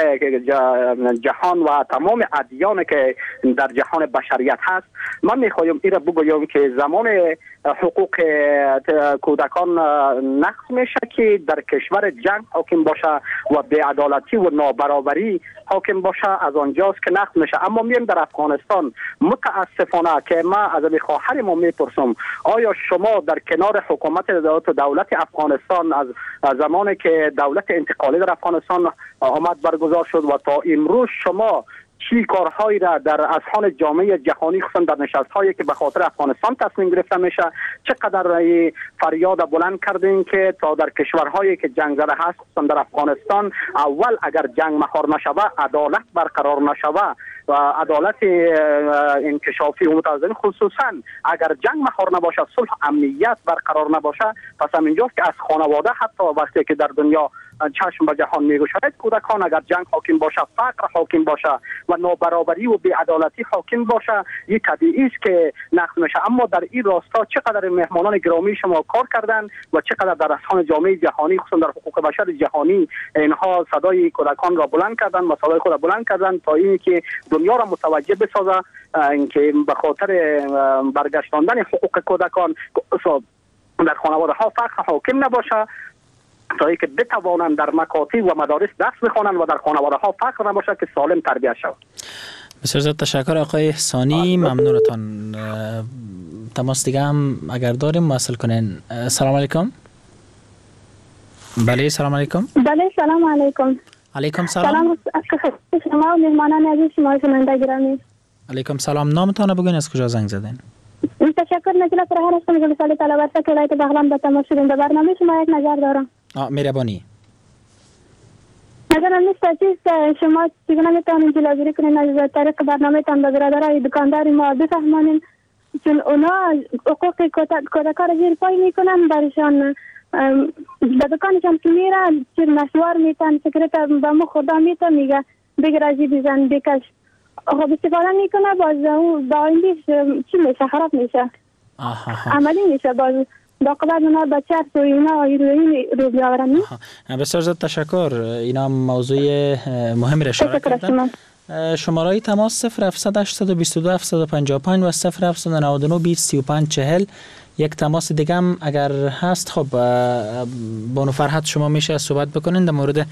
جهان و تمام ادیان که در جهان بشریت هست. من میخوایم این را بگویم که زمان حقوق کودکان نقض میشه که در کشور جنگ حاکم باشه و بی‌عدالتی و نابرابری حاکم باشه، از آنجاست که نقض میشه. اما میریم در افغانستان متاسفانه که ما از خواهر ما میپرسم آیا شما در کنار حکومت دولت افغانستان از زمانی که دولت انتقالی در افغانستان آمد برگزار شد و تا امروز شما چی کارهایی را در اذهان جامعه جهانی خصوصا در نشست‌هایی که به خاطر افغانستان تصمیم گرفته میشه چقدر فریاد بلند کردین که تا در کشورهایی که جنگ زده هست خصوصا در افغانستان اول اگر جنگ مهار نشوه، عدالت برقرار نشوه و عدالت انکشافی و متوازن، خصوصا اگر جنگ مهار نباشه، صلح امنیت برقرار نباشه، پس همینجاست که از خانواده حتی وقتی که در دنیا چشم به جهان میگشاید کودکان اگر جنگ حاکم باشه، فقر حاکم باشه و نابرابری و بی‌عدالتی حاکم باشه، این طبیعی است که نقض میشه. اما در این راستا چقدر مهمانان گرامی شما کار کردن و چقدر در اذهان جامعه جهانی خصوصا در حقوق بشر جهانی اینها صدای کودکان را بلند کردن و صدای خود را بلند کردن تا اینکه دنیا را متوجه بسازه اینکه به خاطر برگشتاندن حقوق کودکان در خانواده ها فقر حاکم نباشه، تا اینکه بتوانند در مکاتب و مدارس درس بخوانند و در خانواده ها فقر نباشه که سالم تربیت شود. بسیار زیاد تشکر آقای احسانی، ممنونتان. تماس دیگه هم اگر داریم واصل کنین. سلام علیکم. بله سلام علیکم. بله سلام علیکم. علیکم سلام. سلام از شما و مهمانان عزیز شما شنونده گرامی. علیکم سلام. نامتان بگوین، از کجا زنگ زدین؟ تشکر. نجلا فرهان هستم، جلسه طلبات ولایت بغلان. به تماس شدیم. به برنامه شما یک نظر دارم. آ مهربانی. نظرم نیست چیز شما چگونه میتونید جلوگیری کنید از طریق برنامه تان به برادرای دکاندار ما بفهمانید چون اونا حقوق کودکان را زیر پای میکنن، برشان به دکانشان که میرن چیر نشوار میتن، سکرت به مو خدا میتن، میگه بگر ازی بزن بکش. خب استفاده میکنه، باز او با آیندیش چی میشه؟ خراب میشه، عملی میشه. باز باقبت اونا بچه تو اینا روی رو بیاورن. بسیار زیاد تشکر. اینا موضوع مهم را اشاره کردن. شماره تماس صفر هفتصد هشتصد و بیست و دو هفتصد و پنجاه و پنج و صفر هفتصد و نود و نه بیست سی و پنج چهل. یک تماس دیگه هم اگر هست، خب بانو فرحت شما میشه صحبت بکنین در مورد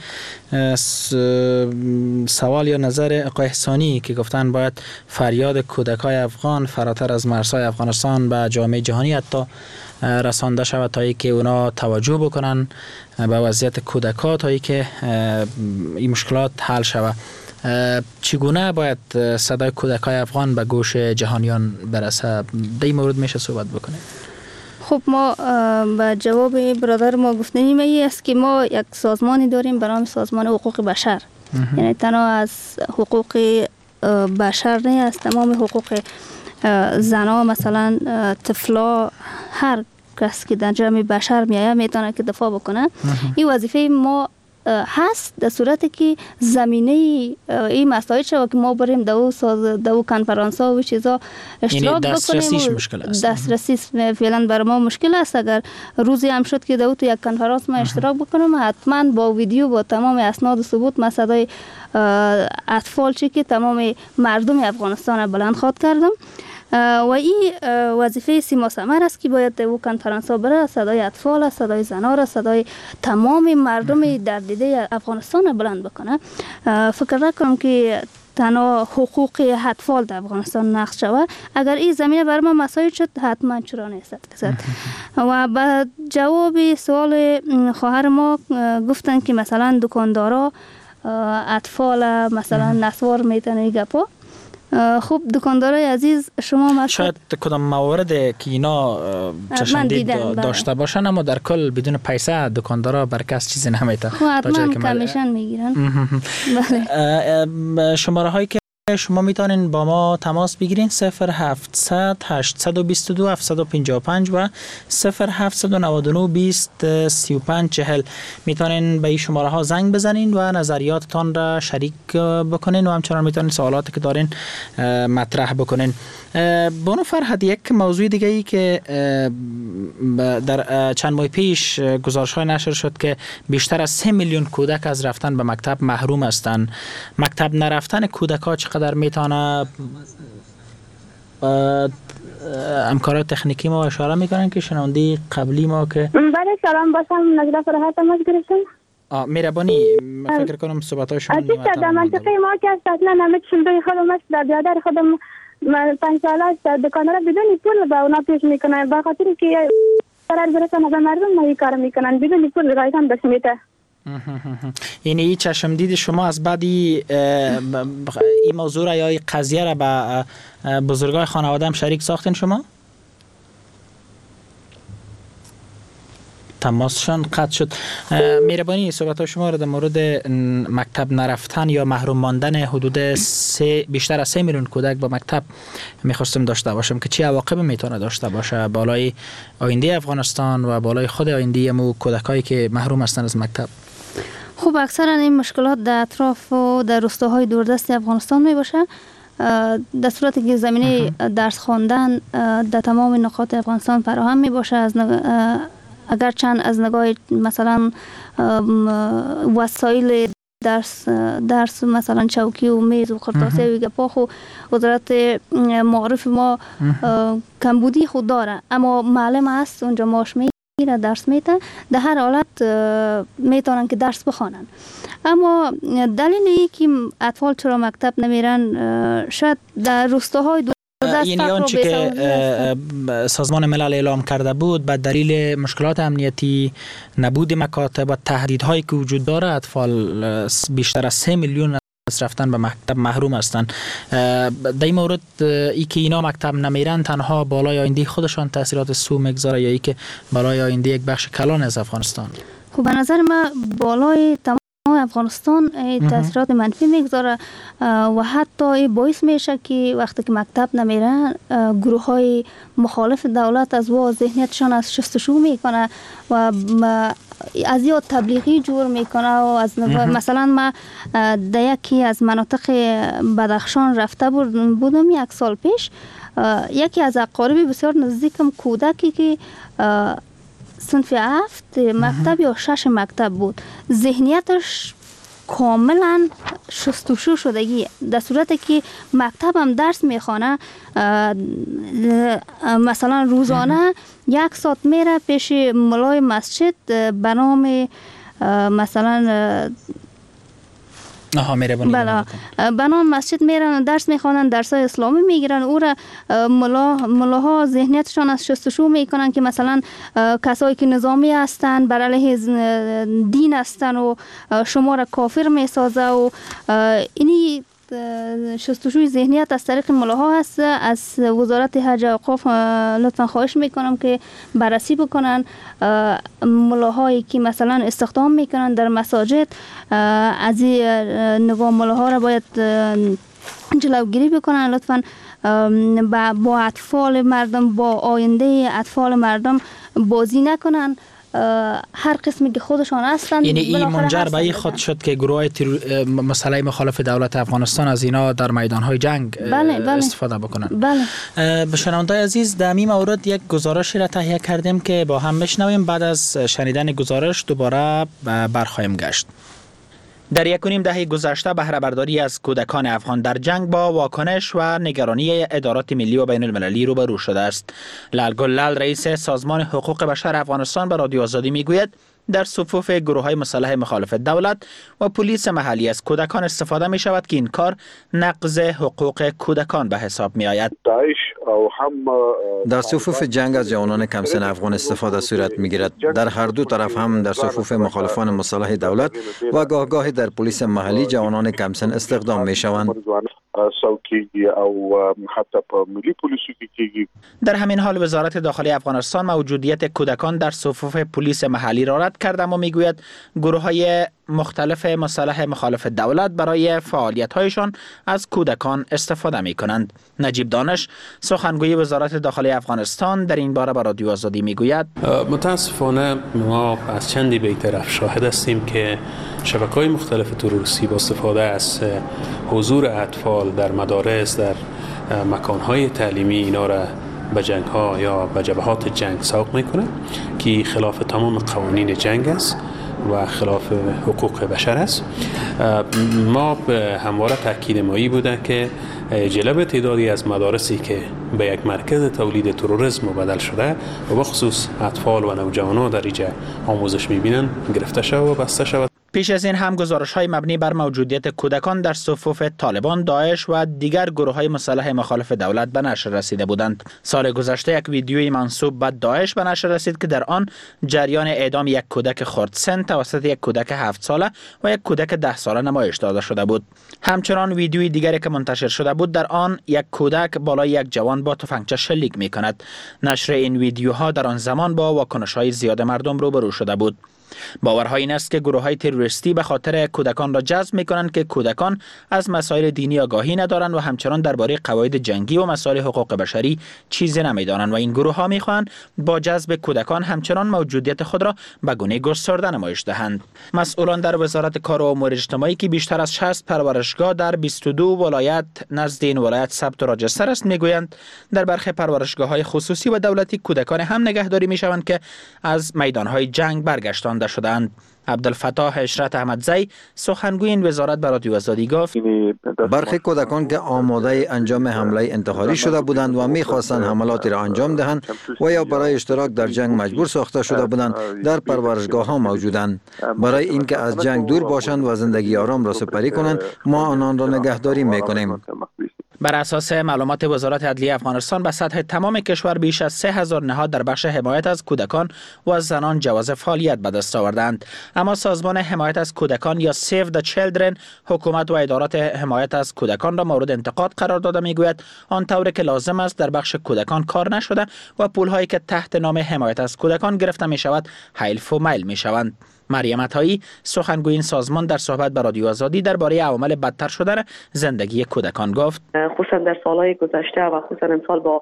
سوال یا نظر آقای احسانی که گفتن باید فریاد کودکای افغان فراتر از مرزهای افغانستان به جامعه جهانی حتی رسانده شود تا اینکه اونا توجه بکنن به وضعیت کودکا تا اینکه این مشکلات حل شود. چگونه باید صدای کودکای افغان به گوش جهانیان برسه؟ در این مورد میشه صحبت بکنیم. خب ما به جواب برادر ما گفتنیم ای است که ما یک سازمانی داریم به نام سازمان حقوق بشر. یعنی تنها از حقوق بشر نه، از تمام حقوق زنا، مثلا طفلا، هر کس که در جمع بشر میایه میتونه که دفاع بکنه. این وظیفه ما هست در صورتی که زمینه این مسائل شد که ما بریم دو ساز دو کنفرانس ها و چیزا اشتراک بکنیم. دسترسیش مشکل است. دسترسیش فعلا برای ما مشکل است. اگر روزی هم شد که دو تو یک کنفرانس ما اشتراک بکنم، حتما با ویدیو با تمام اسناد و ثبوت ما صدای اطفال چی که تمام مردم افغانستان بلند خواد کردم و این وظیفه سیما ثمر است که باید او کنفرانس ها بره، صدای اطفال، صدای زنا را، صدای تمام مردم در دیده افغانستان بلند بکنه. فکر نکنم که تنها حقوق اطفال در افغانستان نقض شود. اگر این زمینه بر ما مساعد شد حتما چرا نیست کسد. و به جواب سوال خواهر ما گفتن که مثلا دکاندارا اطفال مثلا نسوار میتونه گپا. خوب دکاندارای عزیز شما مثلا شاید کدام موارد که اینا چشمدید داشته باشن، اما در کل بدون پیسه دکاندارا بر کس چیزی نمیته. خب حتما کمیشن میگیرن. بله. شماره هایی که شما میتونین با ما تماس بگیرین صفر هفتصد هشتصد و بیست و دو هفتصد و پنجاه و پنج و صفر هفتصد و نود و نه بیست سی و پنج چهل. میتونین به این شماره ها زنگ بزنین و نظریاتتان را شریک بکنین و همچنان میتونین سوالاتی که دارین مطرح بکنین. بانو فرحت، یک موضوع دیگه ای که در چند ماه پیش گزارش های نشر شد که بیشتر از سه میلیون کودک از رفتن به مکتب محروم هستند. مکتب نرفتن کودک ها چقدر میتونه همکارای تکنیکی ما اشاره میکنن که شنونده قبلی ما که بله سلام باشم نجلا فرحت تماس گرفتم. آ مهربانی، فکر کنم صحبت های شما نیمه در منطقه ما که اصلا نمید شنده خودم است، در بیادر خودم پنج سال است دکان را بدون پول به اونا پیش میکنن، به خاطر که قرار برسن به مردم این کار میکنن بدون پول رایتان بس میته. یعنی این چشم دید شما از بعدی این موضوع را یا این قضیه را به بزرگای خانواده هم شریک ساختین شما؟ تماسشان قطع شد. مهربانی صحبت شما را در مورد مکتب نرفتن یا محروم ماندن حدود سه بیشتر از سه میلیون کودک با مکتب میخواستم داشته باشم که چه عواقب میتونه داشته باشه بالای آینده افغانستان و بالای خود آینده مو کودکایی که محروم هستند از مکتب. خب اکثرا این مشکلات در اطراف و در روستاهای دوردست افغانستان می باشه. در صورتی که زمینه درس خواندن در تمام نقاط افغانستان فراهم می باشه، از اگر چند از نگاه مثلا وسایل درس درس مثلا چوکی و میز و خرطاسی و گپا خو وزارت معارف ما کمبودی خود داره، اما معلم هست اونجا ماش میگیره درس میته، در هر حالت میتونن که درس بخوانن. اما دلیل ای که اطفال چرا مکتب نمیرن شاید در روستاهای دو یعنی آنچه که سازمان ملل اعلام کرده بود به دلیل مشکلات امنیتی، نبود مکاتب و تهدیدهایی که وجود داره اطفال بیشتر از سه میلیون از رفتن به مکتب محروم هستند. در این مورد ای که اینا مکتب نمیرن تنها بالای آینده خودشان تاثیرات سو میگذاره یا ای که بالای آینده یک بخش کلان از افغانستان؟ خب به نظر من بالای تمام افغانستان تاثیرات منفی میگذاره و حتی باعث میشه که وقتی که مکتب نمیرن گروه های مخالف دولت از وا ذهنیتشان از شستشو میکنه و از یاد تبلیغی جور میکنه و از مثلا ما در یکی از مناطق بدخشان رفته بودم یک سال پیش. یکی از اقارب بسیار نزدیکم کودکی که صنف هفت مکتب یا شش مکتب بود، ذهنیتش کاملا شستشو شدگی، در صورتی که مکتب هم درس میخوانه، مثلا روزانه یک ساعت میره پیش ملای مسجد به نام مثلا آها میره بله به نام مسجد میرن درس میخوانن، درس های اسلامی میگیرن. او را ملا ملاها ذهنیتشان از شستشو میکنن که مثلا کسایی که نظامی هستن بر علیه دین هستن و شما را کافر میسازه و اینی شستشوی ذهنیت از طریق ملاها هست. از وزارت حج و اوقاف لطفا خواهش میکنم که بررسی بکنن ملاهایی که مثلا استخدام میکنن در مساجد، از این نگاه ملاها را باید جلوگیری بکنن. لطفا با اطفال مردم، با آینده اطفال مردم بازی نکنن. هر قسمی که خودشان هستند. یعنی این منجر به این خود شد که گروه مسلح مخالف دولت افغانستان از اینا در میدانهای جنگ بله، بله. استفاده بکنن. بله. به شنوندگان عزیز در این مورد یک گزارشی را تهیه کردیم که با هم بشنویم. بعد از شنیدن گزارش دوباره برخواهیم گشت. در یک و نیم دهه گذشته بهره برداری از کودکان افغان در جنگ با واکنش و نگرانی ادارات ملی و بین المللی روبرو شده است. لالگل لال رئیس سازمان حقوق بشر افغانستان به رادیو آزادی میگوید در صفوف گروه‌های مسلح مخالف دولت و پلیس محلی از کودکان استفاده می شود که این کار نقض حقوق کودکان به حساب می آید. در صفوف جنگ از جوانان کمسن افغان استفاده صورت می گیرد. در هر دو طرف هم در صفوف مخالفان مسلح دولت و گاه گاهی در پلیس محلی جوانان کمسن استخدام می شوند. در همین حال وزارت داخلی افغانستان موجودیت کودکان در صفوف پلیس محلی را رد کرده و میگوید گروه‌های مختلف مسلح مخالف دولت برای فعالیت‌هایشان از کودکان استفاده می‌کنند. نجیب دانش سخنگوی وزارت داخلی افغانستان در این باره به رادیو آزادی میگوید متاسفانه ما از چندی بی‌طرف شاهد هستیم که شبکه‌های مختلف تروریستی با استفاده از حضور اطفال در مدارس، در مکان‌های تعلیمی اینا را به جنگ‌ها یا به جبهات جنگ سوق می‌کنه که خلاف تمام قوانین جنگ است و خلاف حقوق بشر است. ما به همواره تاکید مایی بوده که جلب تعدادی از مدارسی که به یک مرکز تولید تروریسم بدل شده و بخصوص اطفال و نوجوانان در اینجا آموزش می‌بینن گرفته شود و بسته شود. پیش از این هم گزارش‌های مبنی بر موجودیت کودکان در صفوف طالبان، داعش و دیگر گروه‌های مسلح مخالف دولت به نشر رسیده بودند. سال گذشته یک ویدیوی منسوب به داعش به نشر رسید که در آن جریان اعدام یک کودک خردسن توسط یک کودک هفت ساله و یک کودک ده ساله نمایش داده شده بود. همچنان ویدیوی دیگری که منتشر شده بود در آن یک کودک بالای یک جوان با تفنگچه شلیک می‌کند. نشر این ویدیوها در آن زمان با واکنش‌های زیاد مردم روبرو شده بود. باورها این است که گروه‌های تروریستی به خاطر کودکان را جذب می‌کنند که کودکان از مسائل دینی آگاهی ندارند و همچنان درباره قواعد جنگی و مسائل حقوق بشری چیزی نمی‌دانند و این گروه‌ها می‌خواهند با جذب کودکان همچنان موجودیت خود را به گونه گسترده نمایش دهند. مسئولان در وزارت کار و امور اجتماعی که بیشتر از شصت پرورشگاه در بیست و دو ولایت نزد این ولایت ثبت و راجستر است می‌گویند در برخی پرورشگاه‌های خصوصی و دولتی کودکان هم نگهداری می‌شوند که از میدان‌های جنگ برگشتانده شدند. عبدالفتاح اشرت احمدزی سخنگوی این وزارت به رادیو آزادی گفت برخی کودکان که آماده انجام حمله انتحاری شده بودند و می‌خواستند حملاتی را انجام دهند و یا برای اشتراک در جنگ مجبور ساخته شده بودند در پرورشگاه‌ها موجودند. برای اینکه از جنگ دور باشند و زندگی آرام را سپری کنند ما آنان را نگهداری می‌کنیم. بر اساس معلومات وزارت عدلیه افغانستان به سطح تمام کشور بیش از سه هزار نهاد در بخش حمایت از کودکان و زنان جواز فعالیت به دست آوردند. اما سازمان حمایت از کودکان یا Save the Children حکومت و ادارات حمایت از کودکان را مورد انتقاد قرار داده میگوید آنطوری که لازم است در بخش کودکان کار نشده و پول‌هایی که تحت نام حمایت از کودکان گرفته می شود حیف و میل می شوند. مریم عطایی سخنگوی این سازمان در صحبت با رادیو آزادی درباره عوامل بدتر شدن زندگی کودکان گفت خصوصا در سالهای گذشته و خصوصا امسال با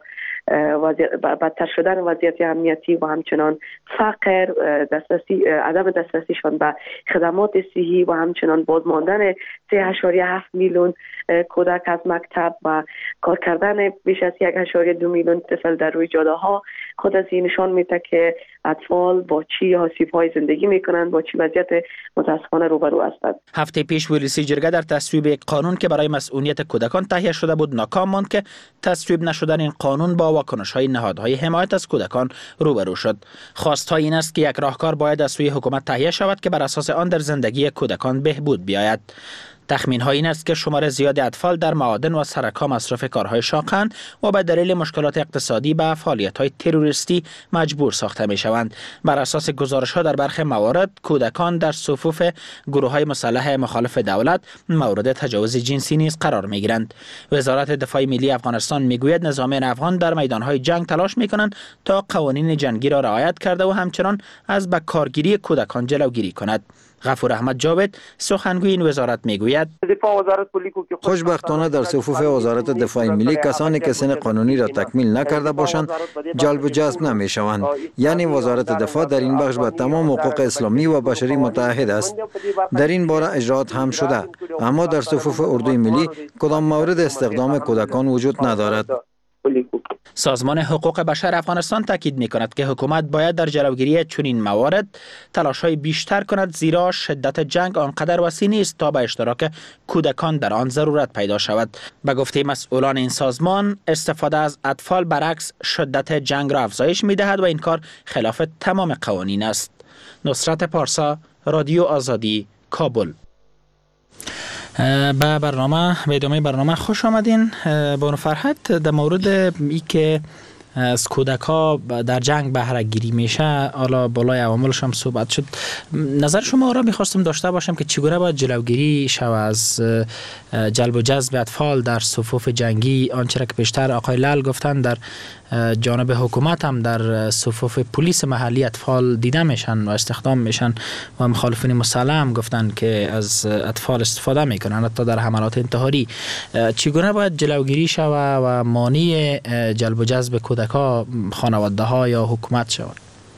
بدتر شدن وضعیت امنیتی و همچنان فقر، دسترسی عدم دسترسیشان به خدمات صحی و همچنان بازماندن سه و هفت میلیون کودک از مکتب و کار کردن بیش از یک و دو میلیون طفل در روی جاده ها خود از این نشان میده که اطفال با چی آسیب‌های زندگی میکنند، با چی وضعیت متاسفانه روبرو هستند. هفته پیش ویلسی جرگه در تصویب یک قانون که برای مسئولیت کودکان تهیه شده بود ناکام ماند که تصویب نشدن این قانون با واکنش‌های نهادهای حمایت از کودکان روبرو شد. خواست‌ها این است که یک راهکار باید از سوی حکومت تهیه شود که بر اساس آن در زندگی کودکان بهبود بیاید. تخمین ها این است که شمار زیاد اطفال در معادن و سرک‌ها مصرف کارهای شاقند و به دلیل مشکلات اقتصادی به فعالیت‌های تروریستی مجبور ساخته می‌شوند. بر اساس گزارش‌ها در برخی موارد کودکان در صفوف گروه‌های مسلح مخالف دولت مورد تجاوز جنسی نیز قرار می‌گیرند. وزارت دفاع ملی افغانستان می‌گوید نظامیان افغان در میدان‌های جنگ تلاش می‌کنند تا قوانین جنگی را رعایت کرده و همچنان از به کارگیری کودکان جلوگیری کند. غفور احمد جاوید سخنگوی این وزارت میگوید خوشبختانه در صفوف وزارت دفاع ملی کسانی که سن قانونی را تکمیل نکرده باشند جلب و جذب نمی شوند. یعنی وزارت دفاع در این بخش به تمام حقوق اسلامی و بشری متعهد است. در این باره اجرات هم شده، اما در صفوف اردوی ملی کدام مورد استخدام کودکان وجود ندارد. سازمان حقوق بشر افغانستان تاکید می‌کند که حکومت باید در جلوگیری چنین موارد تلاش‌های بیشتر کند، زیرا شدت جنگ آنقدر وسیع نیست تا به اشتراک کودکان در آن ضرورت پیدا شود. به گفته مسئولان این سازمان، استفاده از اطفال برعکس شدت جنگ را افزایش می‌دهد و این کار خلاف تمام قوانین است. نصرت پارسا، رادیو آزادی، کابل. به برنامه به ادامه برنامه خوش آمدین. بانو فرحت، در مورد ای که از کودک ها در جنگ بهره گیری میشه، حالا بالای عواملش هم صحبت شد، نظر شما را میخواستم داشته باشم که چگونه باید جلوگیری شود از جلب و جذب اطفال در صفوف جنگی، آنچه را که بیشتر آقای لال گفتن در جانب حکومت هم در صفوف پلیس محلی اطفال دیده میشن و استخدام میشن و مخالفین مسلح هم گفتن که از اطفال استفاده میکنن حتی در حملات انتحاری. چگونه باید جلوگیری شود و مانع جلب و جذب کودک ها خانواده ها یا حکومت شود؟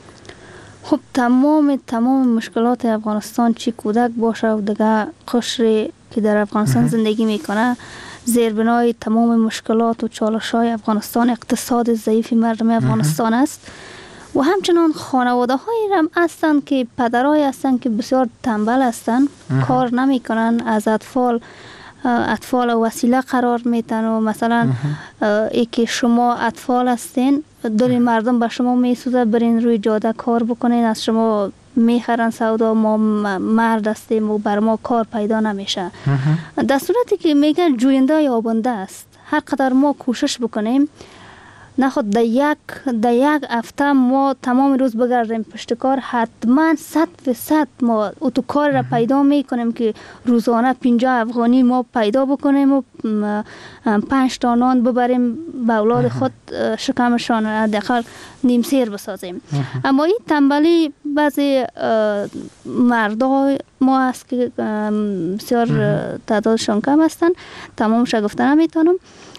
خب تمام تمام مشکلات افغانستان، چی کودک باشه و دیگه قشری که در افغانستان زندگی میکنه، زیربنای تمام مشکلات و چالش‌های افغانستان اقتصاد ضعیف مردم افغانستان است و همچنان خانواده هایی هم هستند که پدرای هستند که بسیار تنبل هستند، کار نمی کنن، از اطفال اطفال وسیله قرار میتن و مثلا ای که شما اطفال هستین، دل مردم به شما میسوزه، برین روی جاده کار بکنین، از شما میخرن سودا، ما مرد هستیم و بر ما کار پیدا نمیشه. در صورتی که میگن جوینده یابنده است، هر قدر ما کوشش بکنیم، نخود در یک در یک هفته ما تمام روز بگردیم پشت کار، حتما صد فیصد ما اتوکار را پیدا میکنیم که روزانه پنجاه افغانی ما پیدا بکنیم و پنج تا نان ببریم به اولاد خود، شکمشان حداقل نیم سیر بسازیم. اما این تنبلی بعضی مردای ما است که بسیار تعدادشان کم هستند، تمامش گفته نمیتونم،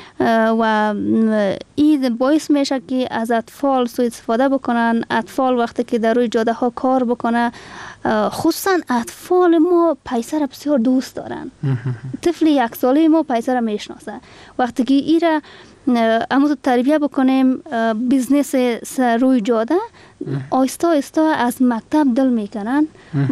و این باعث میشه که از اطفال سوء استفاده بکنن. اطفال وقتی که در روی جاده ها کار بکنه، خصوصا اطفال ما پیسه را بسیار دوست دارن. طفل یک ساله ما پیسه را میشناسه. وقتی که این را امروز تربیه بکنیم بیزنس روی جاده، آیستا آیستا از مکتب دل میکنن،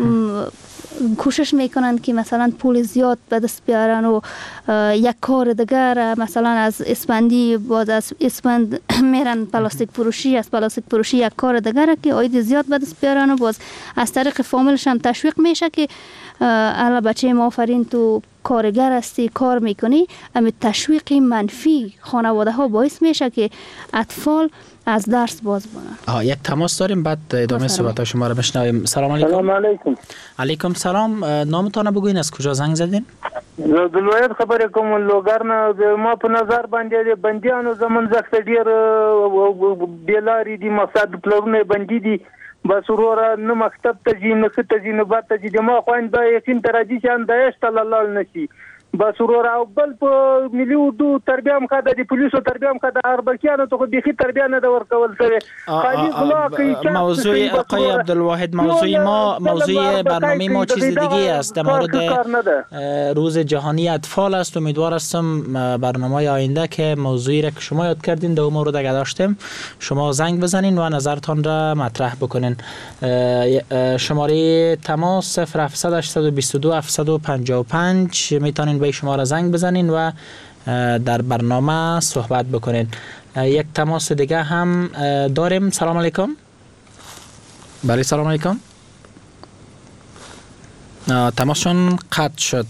کوشش میکنن که مثلا پول زیاد به دست بیارن و یک کار دیگر، مثلا از اسپندی باز از اسپند میرن پلاستیک فروشی، از پلاستیک فروشی یک کار دیگر که عاید زیاد به دست بیارن و باز از طریق فامیلش هم تشویق میشه که الا بچه ما آفرین تو کارگر هستی، کار میکنی. اما تشویق منفی خانواده ها باعث میشه که اطفال از درس باز بمونن. آها یک تماس داریم بعد ادامه صحبت شما رو بشنویم. سلام علیکم. سلام علیکم. علیکم سلام. نامتون بگوین، از کجا زنگ زدین؟ د ولایت خبره کوم لوګرنه ما په نظر باندې بنديانو زمون زخت ډیر بیلاری دي مقصد پلونه بندي دي بس ورور نه مکتب ته ځي نه څه ته ځي نه بات ته ځي د ما خوان د یقین ترجی شان د اشتل الله نشي بس ورور او بل په ملي اردو تربیه هم خاطر د پولیسو تربیه هم خاطر اربکیانو ته خو بيخي تربیه نه د ورکول سره خالی غلا موضوع آقای عبدالواحد موضوع ما موضوع برنامه ما چیز دیگه است، در مورد روز جهانی اطفال است. امیدوار هستم برنامه آینده که موضوعی را که شما یاد کردین در مورد اگه داشتیم شما زنگ بزنین و نظرتان را مطرح بکنین. شماره تماس صفر هفتصد هشتصد و بیست و دو هفتصد و پنجاه و پنج میتونین به شما را زنگ بزنین و در برنامه صحبت بکنین. یک تماس دیگه هم داریم. سلام علیکم. بله سلام علیکم. تماسشون قطع شد.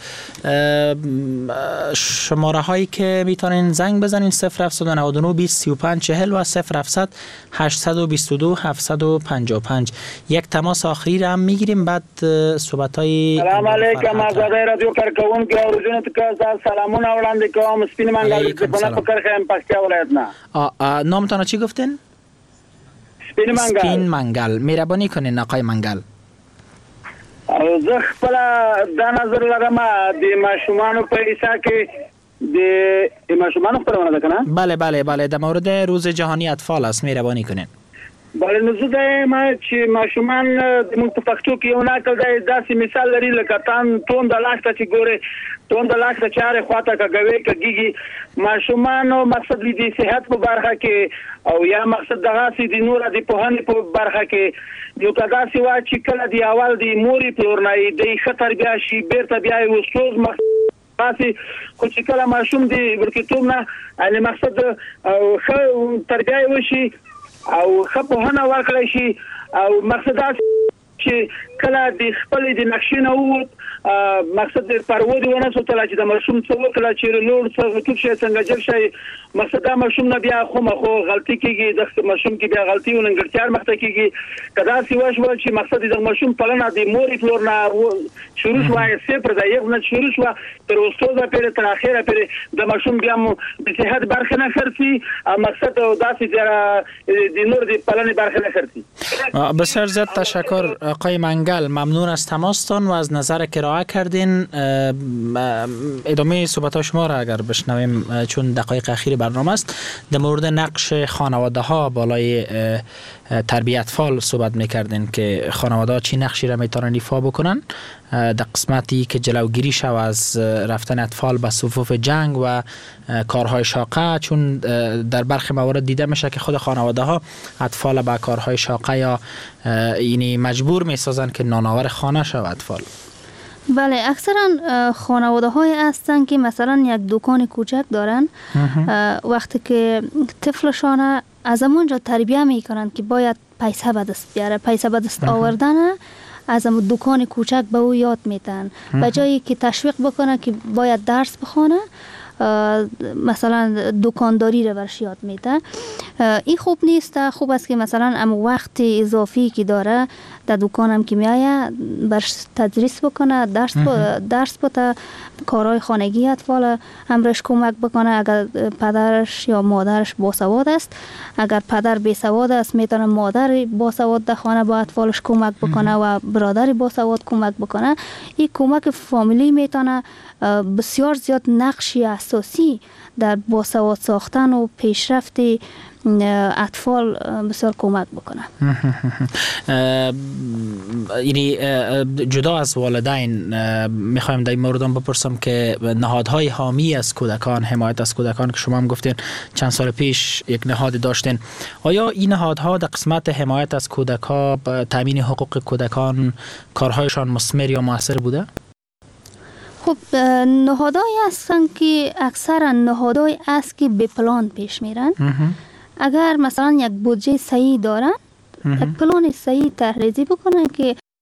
شماره هایی که میتونین زنگ بزنین صفر هفتصد و نود و نه بیست سی و پنج چهل و صفر هفتصد هشتصد و بیست و دو هفتصد و پنجاه و پنج. یک تماس آخری را هم میگیریم بعد صحبت های. سلام علیکم. آزاده رادیو کارکون که اورجون تک سلامون وړاندې کوم. سپین منګل په پکر خیم پکتیا ولایت نه. نامتون چی گفتین؟ سپین منګل. سپین منګل. مهربانی کنین آقای منګل. زه خپل دا نظر لرم د ماشومانو په حصہ کې د ماشومانو خبرونه ده کنه. بله بله بله در مورد روز جهانی اطفال است. مهربانی کنین. بله نو زه دا ما چې ماشومان د موږ په پښتو کې یو نقل دی داسې مثال لري لکه تان تون د لاسته چې ګوره تون د لاسته چاره خواته کګوي کګيږي ماشومانو مقصد دي صحت په برخه کې او یا مقصد دغه سي د نور د پوهنې په برخه کې یو کدا سی وا چې کله دی اول دی موري پلورنای دی خطر بیا شي بیرته بیا یو سوز مخاسي خو چې کله ماشوم دی ورکیتوم نه ان مقصد او خو تربیه وشي او خپونه ورکړی شي او مقصد چې کله د خپل د نقشینه ووت مقصد د پرودي ونه سوتل چې د ماشوم څو کله چې لوړ څو ټوب شي څنګه جل شي مقصد د ماشوم نه بیا خو مخو غلطي کیږي د ماشوم کې بیا غلطي وننګړتیار مخته کیږي کدا سی واش و چې مقصد د ماشوم پلنه د موري فلور نه شروع شوه صفر د یو نه شروع شوه تر اوسه پرې تر اخره پرې د ماشوم بیا د صحت برخه نه خرسي مقصد داسې د نور د پلنه برخه نه خرسي. بسیار زیاد تشکر آقای منگل. ممنون از تماستان و از نظر که ارائه کردین. ادامه صحبت شما را اگر بشنویم چون دقایق اخیر برنامه است در مورد نقش خانواده ها بالای تربیت اطفال صحبت میکردین که خانواده ها چی نقشی را میتونن ایفا بکنن در قسمتی که جلوگیری شو از رفتن اطفال به صفوف جنگ و کارهای شاقه، چون در برخی موارد دیده میشه که خود خانواده ها اطفال به کارهای شاقه یا یعنی مجبور میسازن که نانآور خانه شو اطفال. بله اکثرا خانواده های هستن که مثلا یک دکان کوچک دارن وقتی که طفلشان از همونجا تربیه میکنن که باید پیسه به دست بیاره، پیسه به دست آوردن از همون دکان کوچک به او یاد میتن به جایی که تشویق بکنه که باید درس بخونه مثلا دکانداری رو برش یاد میده. این خوب نیست. خوب است که مثلا ام وقت اضافی که داره در دکانم که میایه برش تدریس بکنه، درس با درس بده، کارهای خانگی اطفال امرش کمک بکنه. اگر پدرش یا مادرش باسواد است، اگر پدر بیسواد است میتونه مادر باسواد در خانه با اطفالش کمک بکنه و برادر باسواد کمک بکنه. این کمک فامیلی میتونه بسیار زیاد نقشی اساسی در باسواد ساختن و پیشرفت اطفال بسیار کمک بکنه. یعنی جدا از والدین میخوایم در این مورد هم بپرسم که نهادهای حامی از کودکان، حمایت از کودکان که شما هم گفتین چند سال پیش یک نهاد داشتین، آیا این نهادها در قسمت حمایت از کودکان، تامین حقوق کودکان کارهایشان مثمر یا موثر بوده؟ خب نهادهایی هستن که اکثرا نهادهایی است که به پلان پیش میرن. اگر مثلا یک بودجه صحیح دارن یک پلان صحیح طرح‌ریزی بکنن که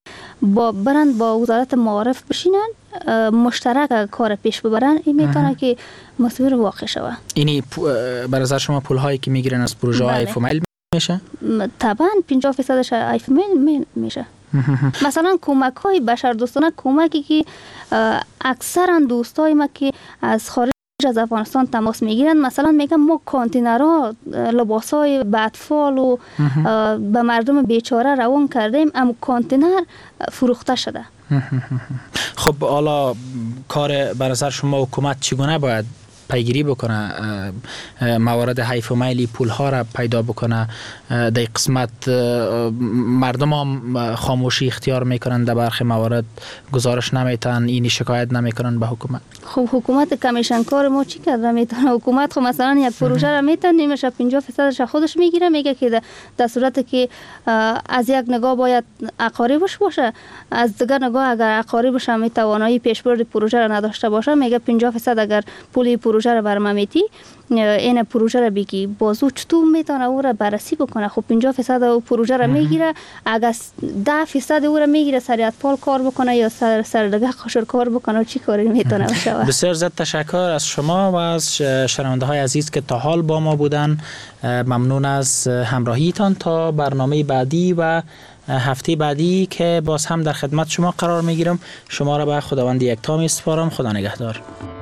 با برند با وزارت معارف بشینن مشترک کار پیش ببرن، این میتونه که مثمر واقع شوه. اینی بر نظر شما پول هایی که میگیرن از پروژه های ایفومیل میشه؟ طبعا پنجاه درصدش ایفومیل میشه. مثلا کمک های بشردوستانه، کمکی که اکثرا دوستای ما که از خارج از افغانستان تماس میگیرن، مثلا میگن ما کانتینرها لباسای به اطفال و به مردم بیچاره روان کردیم، اما کانتینر فروخته شده. خب حالا کار بر نظر شما حکومت چگونه باید پیگیری بکنه موارد حیف و میلی پول ها را پیدا بکنه؟ در قسمت مردم هم خاموشی اختیار میکنن، در برخی موارد گزارش نمیتن، اینی شکایت نمیکنن به حکومت. خب حکومت کمیشن کار ما چی کرده؟ میتونه حکومت خب مثلا یک پروژه را میتن نیمش پنجاه درصدش خودش میگیره، میگه که در صورت که از یک نگاه باید اقاربش باشه، از دیگر نگاه اگر اقاربش هم توانایی پیشبرد پروژه را نداشته باشه، میگه پنجاه درصد اگر پولی پروژه را برممیتی این پروژه را بگی بازو چطور میتونه او را بررسی بکنه. خب پنجاه درصد او پروژه را میگیره، اگر ده درصد او را میگیره سر اطفال کار بکنه یا سر سر دیگه قشر کار بکنه، چی کاری میتونه بشه؟ بسیار زیاد تشکر از شما و از شنونده های عزیز که تا حال با ما بودن. ممنون از همراهیتان. تا برنامه بعدی و هفته بعدی که باز هم در خدمت شما قرار میگیرم، شما را به خداوند یکتا میسپارم. خدا نگهدار.